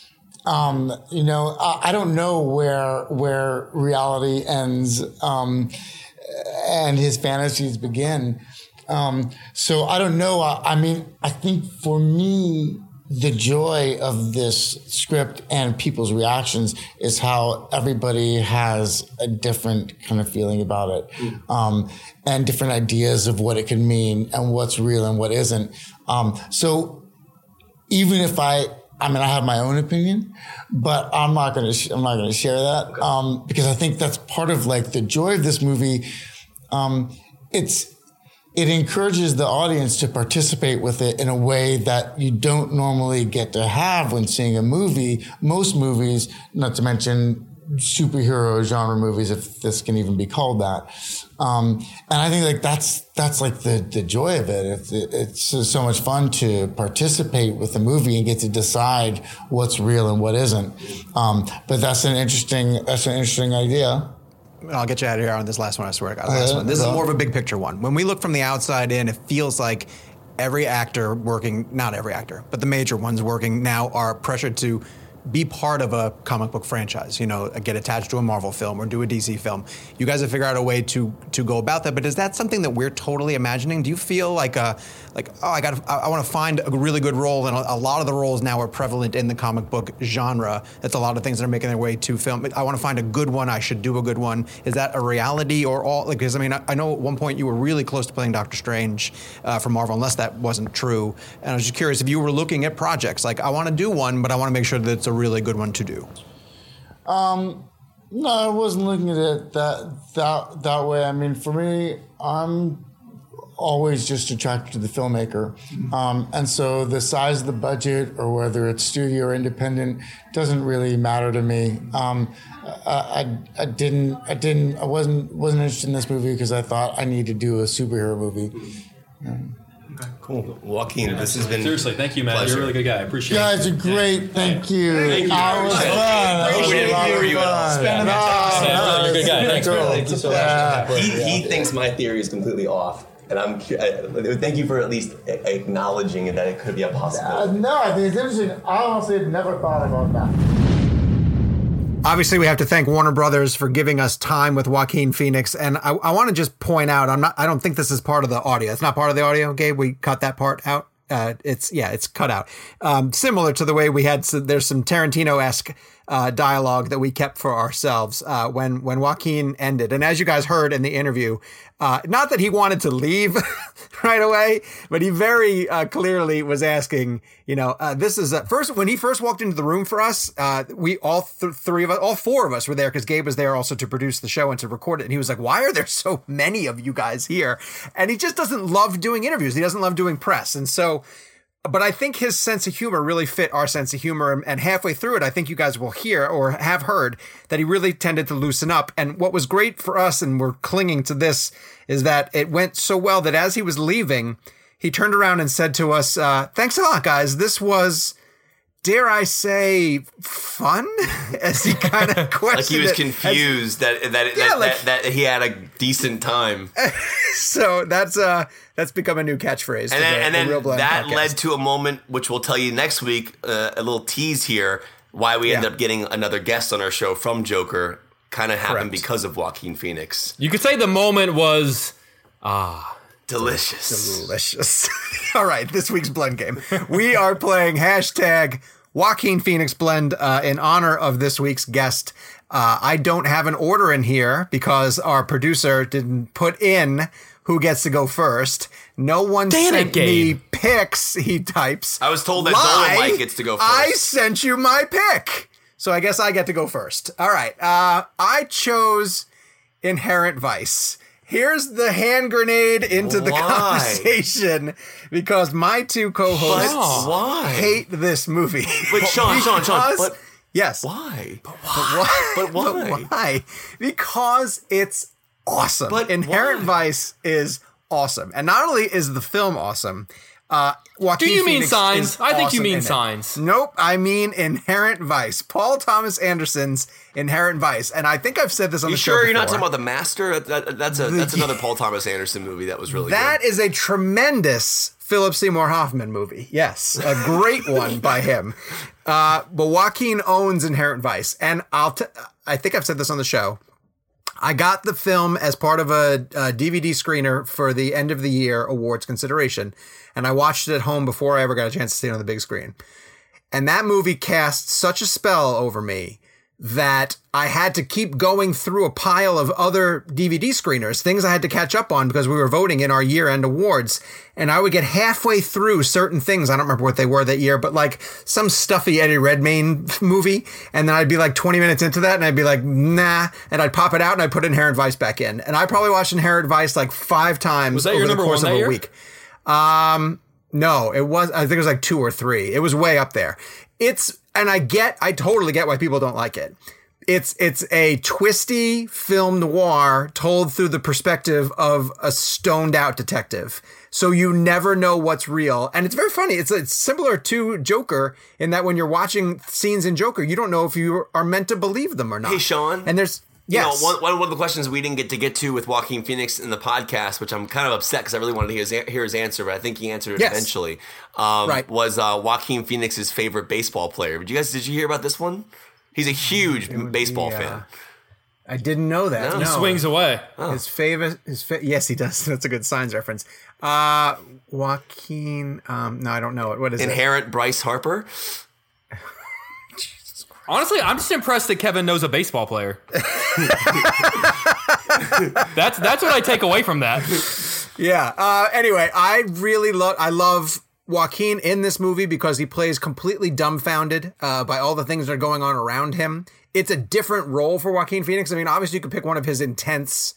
I don't know where reality ends and his fantasies begin. So I don't know. I think for me, the joy of this script and people's reactions is how everybody has a different kind of feeling about it, and different ideas of what it can mean and what's real and what isn't. So even if I have my own opinion, but I'm not going to share that because I think that's part of like the joy of this movie. It encourages the audience to participate with it in a way that you don't normally get to have when seeing a movie. Most movies, not to mention superhero genre movies, if this can even be called that. And I think like that's like the joy of it. It's so much fun to participate with the movie and get to decide what's real and what isn't. But that's an interesting idea. I'll get you out of here on this last one, I swear to God. Last one. This is more of a big picture one. When we look from the outside in, it feels like every actor working, not every actor, but the major ones working now are pressured to be part of a comic book franchise, get attached to a Marvel film or do a DC film. You guys have figured out a way to go about that, but is that something that we're totally imagining? Do you feel I want to find a really good role, and a lot of the roles now are prevalent in the comic book genre. That's a lot of things that are making their way to film. I want to find a good one. I should do a good one. Is that a reality or all? Because I know at one point you were really close to playing Doctor Strange for Marvel, unless that wasn't true. And I was just curious if you were looking at projects like I want to do one, but I want to make sure that it's a really good one to do. No, I wasn't looking at it that way. I mean, for me, I'm always just attracted to the filmmaker. And so the size of the budget or whether it's studio or independent doesn't really matter to me. I wasn't interested in this movie because I thought I need to do a superhero movie. Okay, cool. Joaquin, this has been seriously, thank you, man. Pleasure. You're a really good guy. I appreciate it. Guys are great. Thank you. Thank you. That was fun. We didn't hear you at all. You're a good guy. Thanks, Cool. man. Thank you so much. He thinks my theory is completely off. And thank you for at least acknowledging that it could be a possibility. No, I think it's interesting. I honestly had never thought about that. Obviously, we have to thank Warner Brothers for giving us time with Joaquin Phoenix. And I want to just point out, I don't think this is part of the audio. It's not part of the audio, Gabe. We cut that part out. It's cut out. Similar to the way we had, there's some Tarantino-esque dialogue that we kept for ourselves when Joaquin ended. And as you guys heard in the interview, not that he wanted to leave right away, but he very clearly was asking, this is first, when he first walked into the room for us, we all four of us were there because Gabe was there also to produce the show and to record it. And he was like, why are there so many of you guys here? And he just doesn't love doing interviews. He doesn't love doing press. And so, but I think his sense of humor really fit our sense of humor. And halfway through it, I think you guys will hear or have heard that he really tended to loosen up. And what was great for us, and we're clinging to this, is that it went so well that as he was leaving, he turned around and said to us, thanks a lot, guys. This was dare I say, fun? As he kind of questioned Like he was it. confused that he had a decent time. So that's become a new catchphrase. And then Real Blend that podcast. led to a moment, which we'll tell you next week, a little tease here, why we ended up getting another guest on our show from Joker. Kind of happened Correct. because of Joaquin Phoenix. You could say the moment was Delicious. Delicious. All right, this week's blend game. We are playing hashtag Joaquin Phoenix Blend in honor of this week's guest. I don't have an order in here because our producer didn't put in who gets to go first. No one Damn it, sent me Gabe. picks, he types. I was told that Lie. Dolomite gets to go first. I sent you my pick. So I guess I get to go first. All right. I chose Inherent Vice. Here's the hand grenade into the Why? conversation because my two co-hosts But why? hate this movie. But Sean, Because- but yes. why? Why? But why? But why? Because it's awesome. But Inherent why? Vice is awesome. And not only is the film awesome, Joaquin Do you mean Phoenix Signs? is I think you awesome mean in it. Signs. Nope, I mean Inherent Vice. Paul Thomas Anderson's Inherent Vice. And I think I've said this on You the show sure you're not before. talking about The Master? That's another Paul Thomas Anderson movie that was really That good. is a tremendous Philip Seymour Hoffman movie. Yes, a great one by him. But Joaquin owns Inherent Vice, and I think I've said this on the show. I got the film as part of a DVD screener for the end of the year awards consideration, and I watched it at home before I ever got a chance to see it on the big screen. And that movie cast such a spell over me that I had to keep going through a pile of other DVD screeners, things I had to catch up on because we were voting in our year-end awards. And I would get halfway through certain things. I don't remember what they were that year, but like some stuffy Eddie Redmayne movie. And then I'd be like 20 minutes into that and I'd be like, nah. And I'd pop it out and I'd put Inherent Vice back in. And I probably watched Inherent Vice like 5 times Was that over your the number course one of that a year? week. No, it was, I think it was like 2 or 3. It was way up there. And I totally get why people don't like it. It's a twisty film noir told through the perspective of a stoned out detective. So you never know what's real. And it's very funny. It's similar to Joker in that when you're watching scenes in Joker, you don't know if you are meant to believe them or not. Hey, Sean. And there's, yes. You know, one of the questions we didn't get to with Joaquin Phoenix in the podcast, which I'm kind of upset because I really wanted to hear his answer, but I think he answered it Yes. eventually. Right. Was Joaquin Phoenix's favorite baseball player? Did you hear about this one? He's a huge baseball fan. I didn't know that. No. No. Swings away. His favorite, yes, he does. That's a good Signs reference. Joaquin, no, I don't know it. What is it? Inherent Bryce Harper. Honestly, I'm just impressed that Kevin knows a baseball player. That's what I take away from that. Yeah. Anyway, I love Joaquin in this movie because he plays completely dumbfounded by all the things that are going on around him. It's a different role for Joaquin Phoenix. I mean, obviously you could pick one of his intense,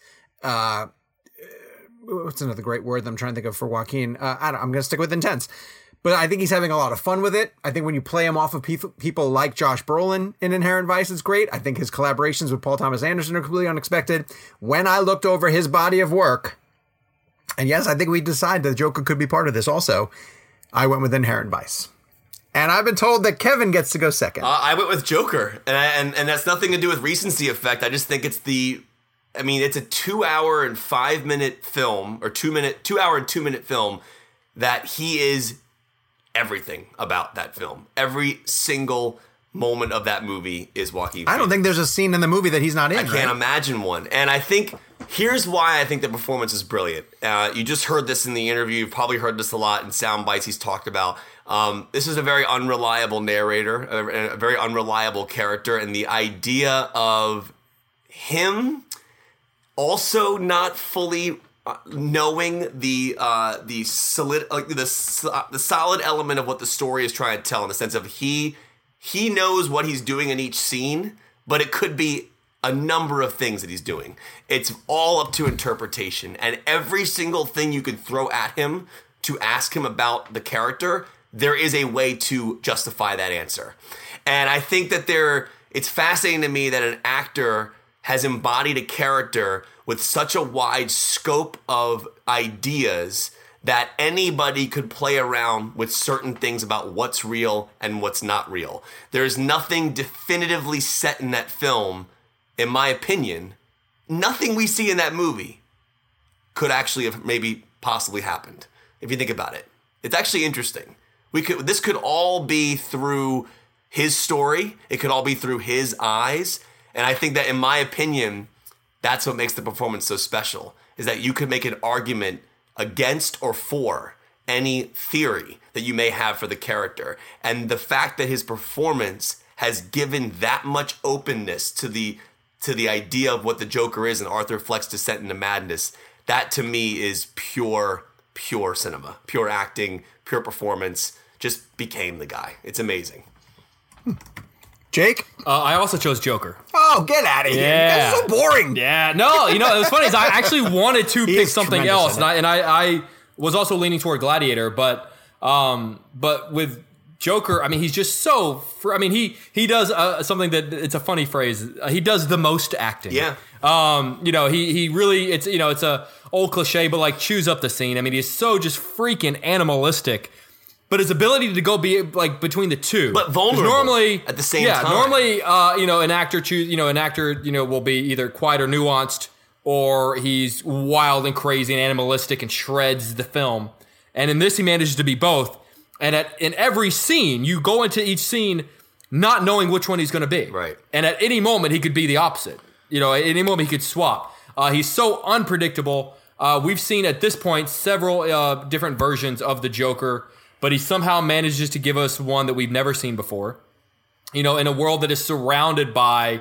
what's another great word that I'm trying to think of for Joaquin? I'm going to stick with intense. But I think he's having a lot of fun with it. I think when you play him off of people like Josh Brolin in Inherent Vice, it's great. I think his collaborations with Paul Thomas Anderson are completely unexpected. When I looked over his body of work, and yes, I think we decided that Joker could be part of this also, I went with Inherent Vice. And I've been told that Kevin gets to go second. I went with Joker, and that's nothing to do with recency effect. I just think it's it's a 2 hour and 5 minute film, or 2 hour and 2 minute film that he is everything about that film. Every single moment of that movie is Joaquin Phoenix. I don't think there's a scene in the movie that he's not in. I can't imagine one. And I think here's why I think the performance is brilliant. You just heard this in the interview. You've probably heard this a lot in sound bites he's talked about. This is a very unreliable narrator, a very unreliable character. And the idea of him also not fully knowing the solid element of what the story is trying to tell, in the sense of he knows what he's doing in each scene, but it could be a number of things that he's doing. It's all up to interpretation, and every single thing you could throw at him to ask him about the character, there is a way to justify that answer. And I think that it's fascinating to me that an actor has embodied a character with such a wide scope of ideas that anybody could play around with certain things about what's real and what's not real. There's nothing definitively set in that film, in my opinion. Nothing we see in that movie could actually have maybe possibly happened, if you think about it. It's actually interesting. This could all be through his story. It could all be through his eyes. And I think that, in my opinion, that's what makes the performance so special, is that you could make an argument against or for any theory that you may have for the character. And the fact that his performance has given that much openness to the idea of what the Joker is and Arthur Fleck's descent into madness, that to me is pure cinema, pure acting, pure performance. Just became the guy. It's amazing. Jake? I also chose Joker. Oh, get out of here. Yeah. That's so boring. Yeah, no, it was funny. Is I actually wanted to pick something tremendous else, in and I was also leaning toward Gladiator, but with Joker, I mean, he's just so. He does something that, it's a funny phrase. He does the most acting. Yeah. He really, it's a old cliche, but like chews up the scene. I mean, he's so just freaking animalistic. But his ability to go be like between the two, but vulnerable normally at the same time. Normally, an actor will be either quiet or nuanced, or he's wild and crazy and animalistic and shreds the film. And in this, he manages to be both. And in every scene, you go into each scene not knowing which one he's going to be. Right. And at any moment, he could be the opposite. At any moment, he could swap. He's so unpredictable. We've seen at this point several different versions of the Joker, but he somehow manages to give us one that we've never seen before. In a world that is surrounded by,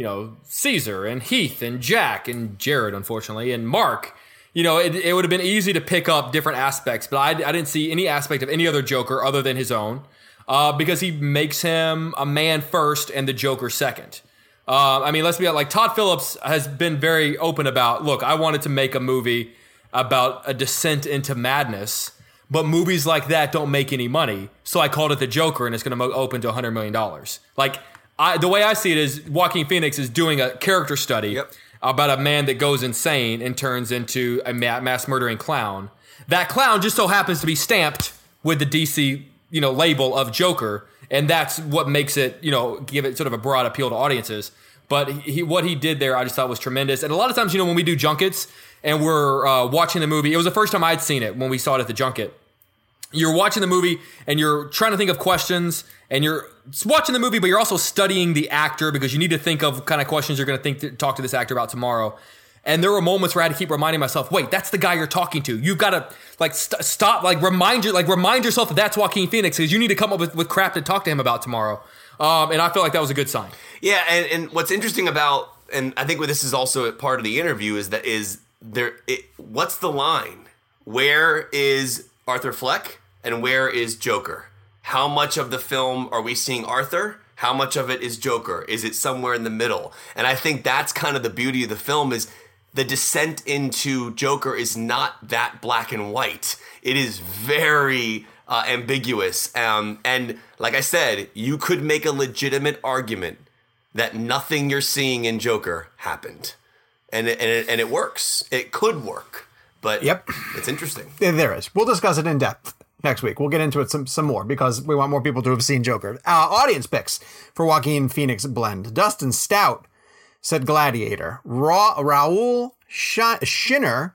Caesar and Heath and Jack and Jared, unfortunately, and Mark. It would have been easy to pick up different aspects, but I didn't see any aspect of any other Joker other than his own, because he makes him a man first and the Joker second. Let's be honest, like Todd Phillips has been very open about, look, I wanted to make a movie about a descent into madness, but movies like that don't make any money, so I called it The Joker, and it's going to open to $100 million. Like, the way I see it is Joaquin Phoenix is doing a character study about a man that goes insane and turns into a mass murdering clown. That clown just so happens to be stamped with the DC, label of Joker, and that's what makes it, give it sort of a broad appeal to audiences. But what he did there, I just thought was tremendous. And a lot of times, when we do junkets and we're watching the movie, it was the first time I'd seen it when we saw it at the junket. You're watching the movie and you're trying to think of questions, and you're watching the movie, but you're also studying the actor because you need to think of kind of questions you're going to talk to this actor about tomorrow. And there were moments where I had to keep reminding myself, wait, that's the guy you're talking to. You've got to stop, remind yourself that that's Joaquin Phoenix, because you need to come up with crap to talk to him about tomorrow. And I feel like that was a good sign. Yeah, and what's interesting about, and I think this is also part of the interview, what's the line? Where is Arthur Fleck and where is Joker? How much of the film are we seeing Arthur? How much of it is Joker? Is it somewhere in the middle? And I think that's kind of the beauty of the film, is the descent into Joker is not that black and white. It is very ambiguous. And like I said, you could make a legitimate argument that nothing you're seeing in Joker happened. And it works. It could work. But it's interesting. There is. We'll discuss it in depth next week. We'll get into it some more, because we want more people to have seen Joker. Audience picks for Joaquin Phoenix blend. Dustin Stout said Gladiator. Raul Shiner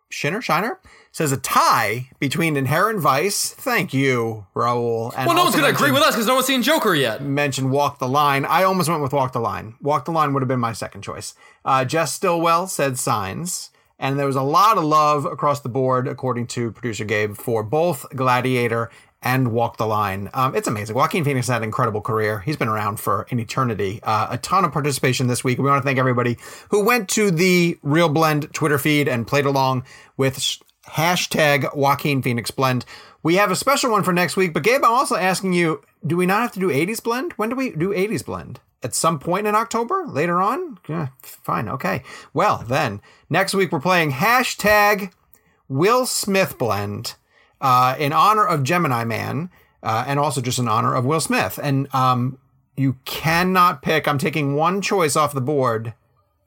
says a tie between Inherent Vice. Thank you, Raul. And no one's going to agree with us because no one's seen Joker yet. Mentioned Walk the Line. I almost went with Walk the Line. Walk the Line would have been my second choice. Jess Stillwell said Signs. And there was a lot of love across the board, according to producer Gabe, for both Gladiator and Walk the Line. It's amazing. Joaquin Phoenix had an incredible career. He's been around for an eternity. A ton of participation this week. We want to thank everybody who went to the Real Blend Twitter feed and played along with hashtag Joaquin Phoenix Blend. We have a special one for next week, but Gabe, I'm also asking you, do we not have to do 80s Blend? When do we do 80s Blend? At some point in October? Later on? Yeah, fine, okay. Well, then, next week we're playing hashtag Will Smith Blend in honor of Gemini Man, and also just in honor of Will Smith. And you cannot pick, I'm taking one choice off the board,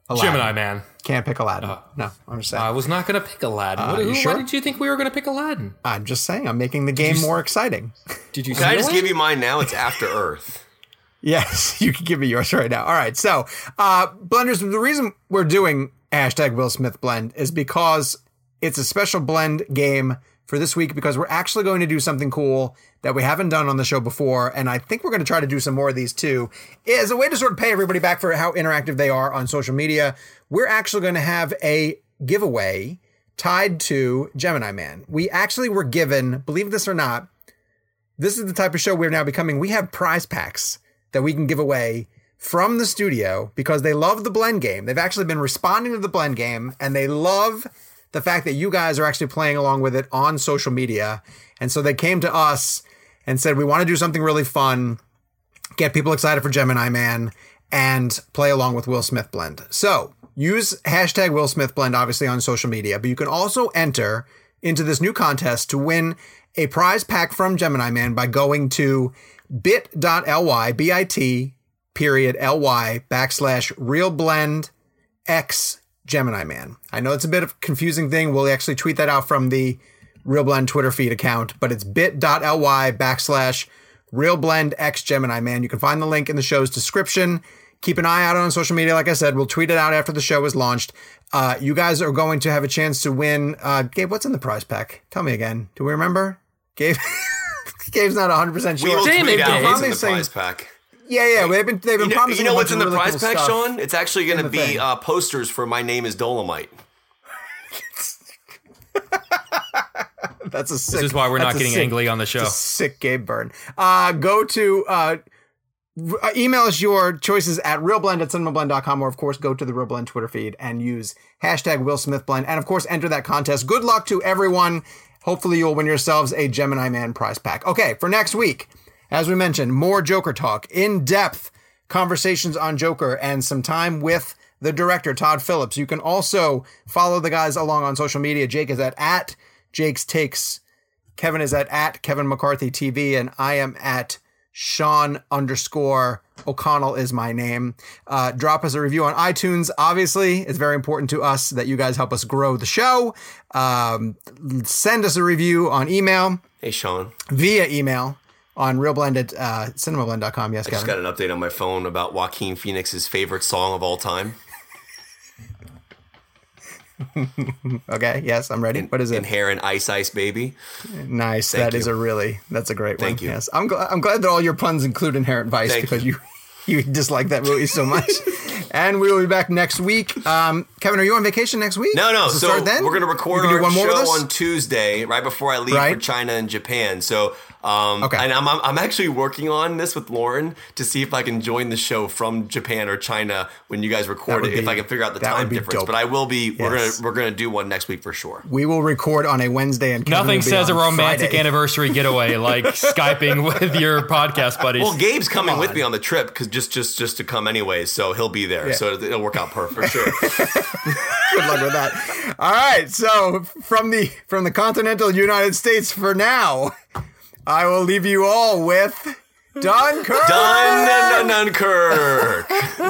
Aladdin. Gemini Man. Can't pick Aladdin. No, I'm just saying. I was not going to pick Aladdin. You sure? Why did you think we were going to pick Aladdin? I'm just saying. I'm making the game more exciting. Did you Can I see just it? give you mine now? It's After Earth. Yes, you can give me yours right now. All right. So, blenders, the reason we're doing #WillSmithBlend is because it's a special blend game for this week, because we're actually going to do something cool that we haven't done on the show before. And I think we're going to try to do some more of these too, as a way to sort of pay everybody back for how interactive they are on social media. We're actually going to have a giveaway tied to Gemini Man. We actually were given, believe this or not, this is the type of show we're now becoming. We have prize packs that we can give away from the studio because they love the blend game. They've actually been responding to the blend game, and they love the fact that you guys are actually playing along with it on social media. And so they came to us and said, we want to do something really fun, get people excited for Gemini Man, and play along with Will Smith Blend. So use #WillSmithBlend, obviously, on social media, but you can also enter into this new contest to win a prize pack from Gemini Man by going to bit.ly, bit.ly/RealBlendX Gemini Man. I know it's a bit of a confusing thing. We'll actually tweet that out from the Real Blend Twitter feed account, but it's bit.ly/RealBlendX Gemini Man. You can find the link in the show's description. Keep an eye out on social media. Like I said, we'll tweet it out after the show is launched. You guys are going to have a chance to win. Gabe, what's in the prize pack? Tell me again. Do we remember? Gabe? Gabe's not 100% sure. We will tweet out what's in the Saying- prize pack. Yeah. They've been promising. You know a what's in bunch the of really prize cool pack, stuff. Sean? It's actually going to the be thing. posters for My Name is Dolomite. That's a sick. This is why we're not that's a getting sick- angly on the show. It's a sick Gabe burn. Go to email us your choices at realblend@cinemablend.com, or of course go to the Real Blend Twitter feed and use #WillSmithBlend, and of course enter that contest. Good luck to everyone. Hopefully you'll win yourselves a Gemini Man prize pack. Okay, for next week, as we mentioned, more Joker talk, in-depth conversations on Joker, and some time with the director, Todd Phillips. You can also follow the guys along on social media. Jake is at Jake's Takes. Kevin is at Kevin McCarthy TV, and I am at Sean_O'Connell is my name. Drop us a review on iTunes. Obviously, it's very important to us that you guys help us grow the show. Send us a review on email. Hey, Sean. Via email on realblend@cinemablend.com. Yes, I just Kevin. got an update on my phone about Joaquin Phoenix's favorite song of all time. Okay, yes, I'm ready. What is it? Inherent Ice Ice Baby. Nice. Thank That's you. a great one. Thank you. Yes, I'm glad that all your puns include Inherent Vice Thank because you dislike that movie so much. And we will be back next week. Kevin, are you on vacation next week? No. Does it So start then? we're going to record You can do our one more with show us? on Tuesday, right before I leave Right. for China and Japan. So, Okay. and I'm actually working on this with Lauren to see if I can join the show from Japan or China when you guys record would it. If be- I can figure out the that would time be difference, dope. but I will be. Yes. We're gonna do one next week for sure. We will record on a Wednesday, and Kevin Nothing will be says a on romantic Friday. anniversary getaway like Skyping with your podcast buddies. Well, Gabe's coming with on. me on the trip because just to come anyways, so he'll be there. Yeah. So it'll work out perfect for sure. Good luck with that. All right. So from the continental United States for now, I will leave you all with Dunkirk. Dunkirk.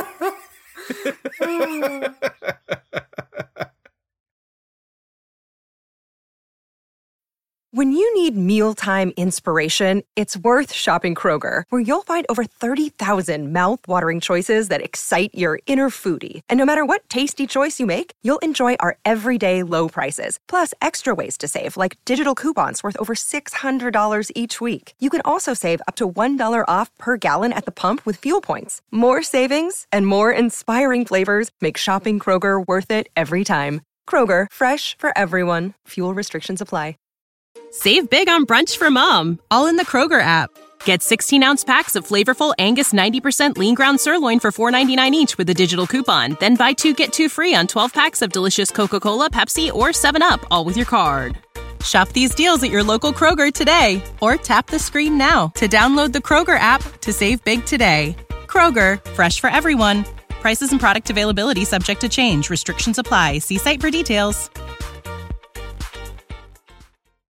When you need mealtime inspiration, it's worth shopping Kroger, where you'll find over 30,000 mouth-watering choices that excite your inner foodie. And no matter what tasty choice you make, you'll enjoy our everyday low prices, plus extra ways to save, like digital coupons worth over $600 each week. You can also save up to $1 off per gallon at the pump with fuel points. More savings and more inspiring flavors make shopping Kroger worth it every time. Kroger, fresh for everyone. Fuel restrictions apply. Save big on brunch for mom, all in the Kroger app. Get 16-ounce packs of flavorful Angus 90% lean ground sirloin for $4.99 each with a digital coupon. Then buy 2, get 2 free on 12 packs of delicious Coca-Cola, Pepsi, or 7-Up, all with your card. Shop these deals at your local Kroger today, or tap the screen now to download the Kroger app to save big today. Kroger, fresh for everyone. Prices and product availability subject to change. Restrictions apply. See site for details.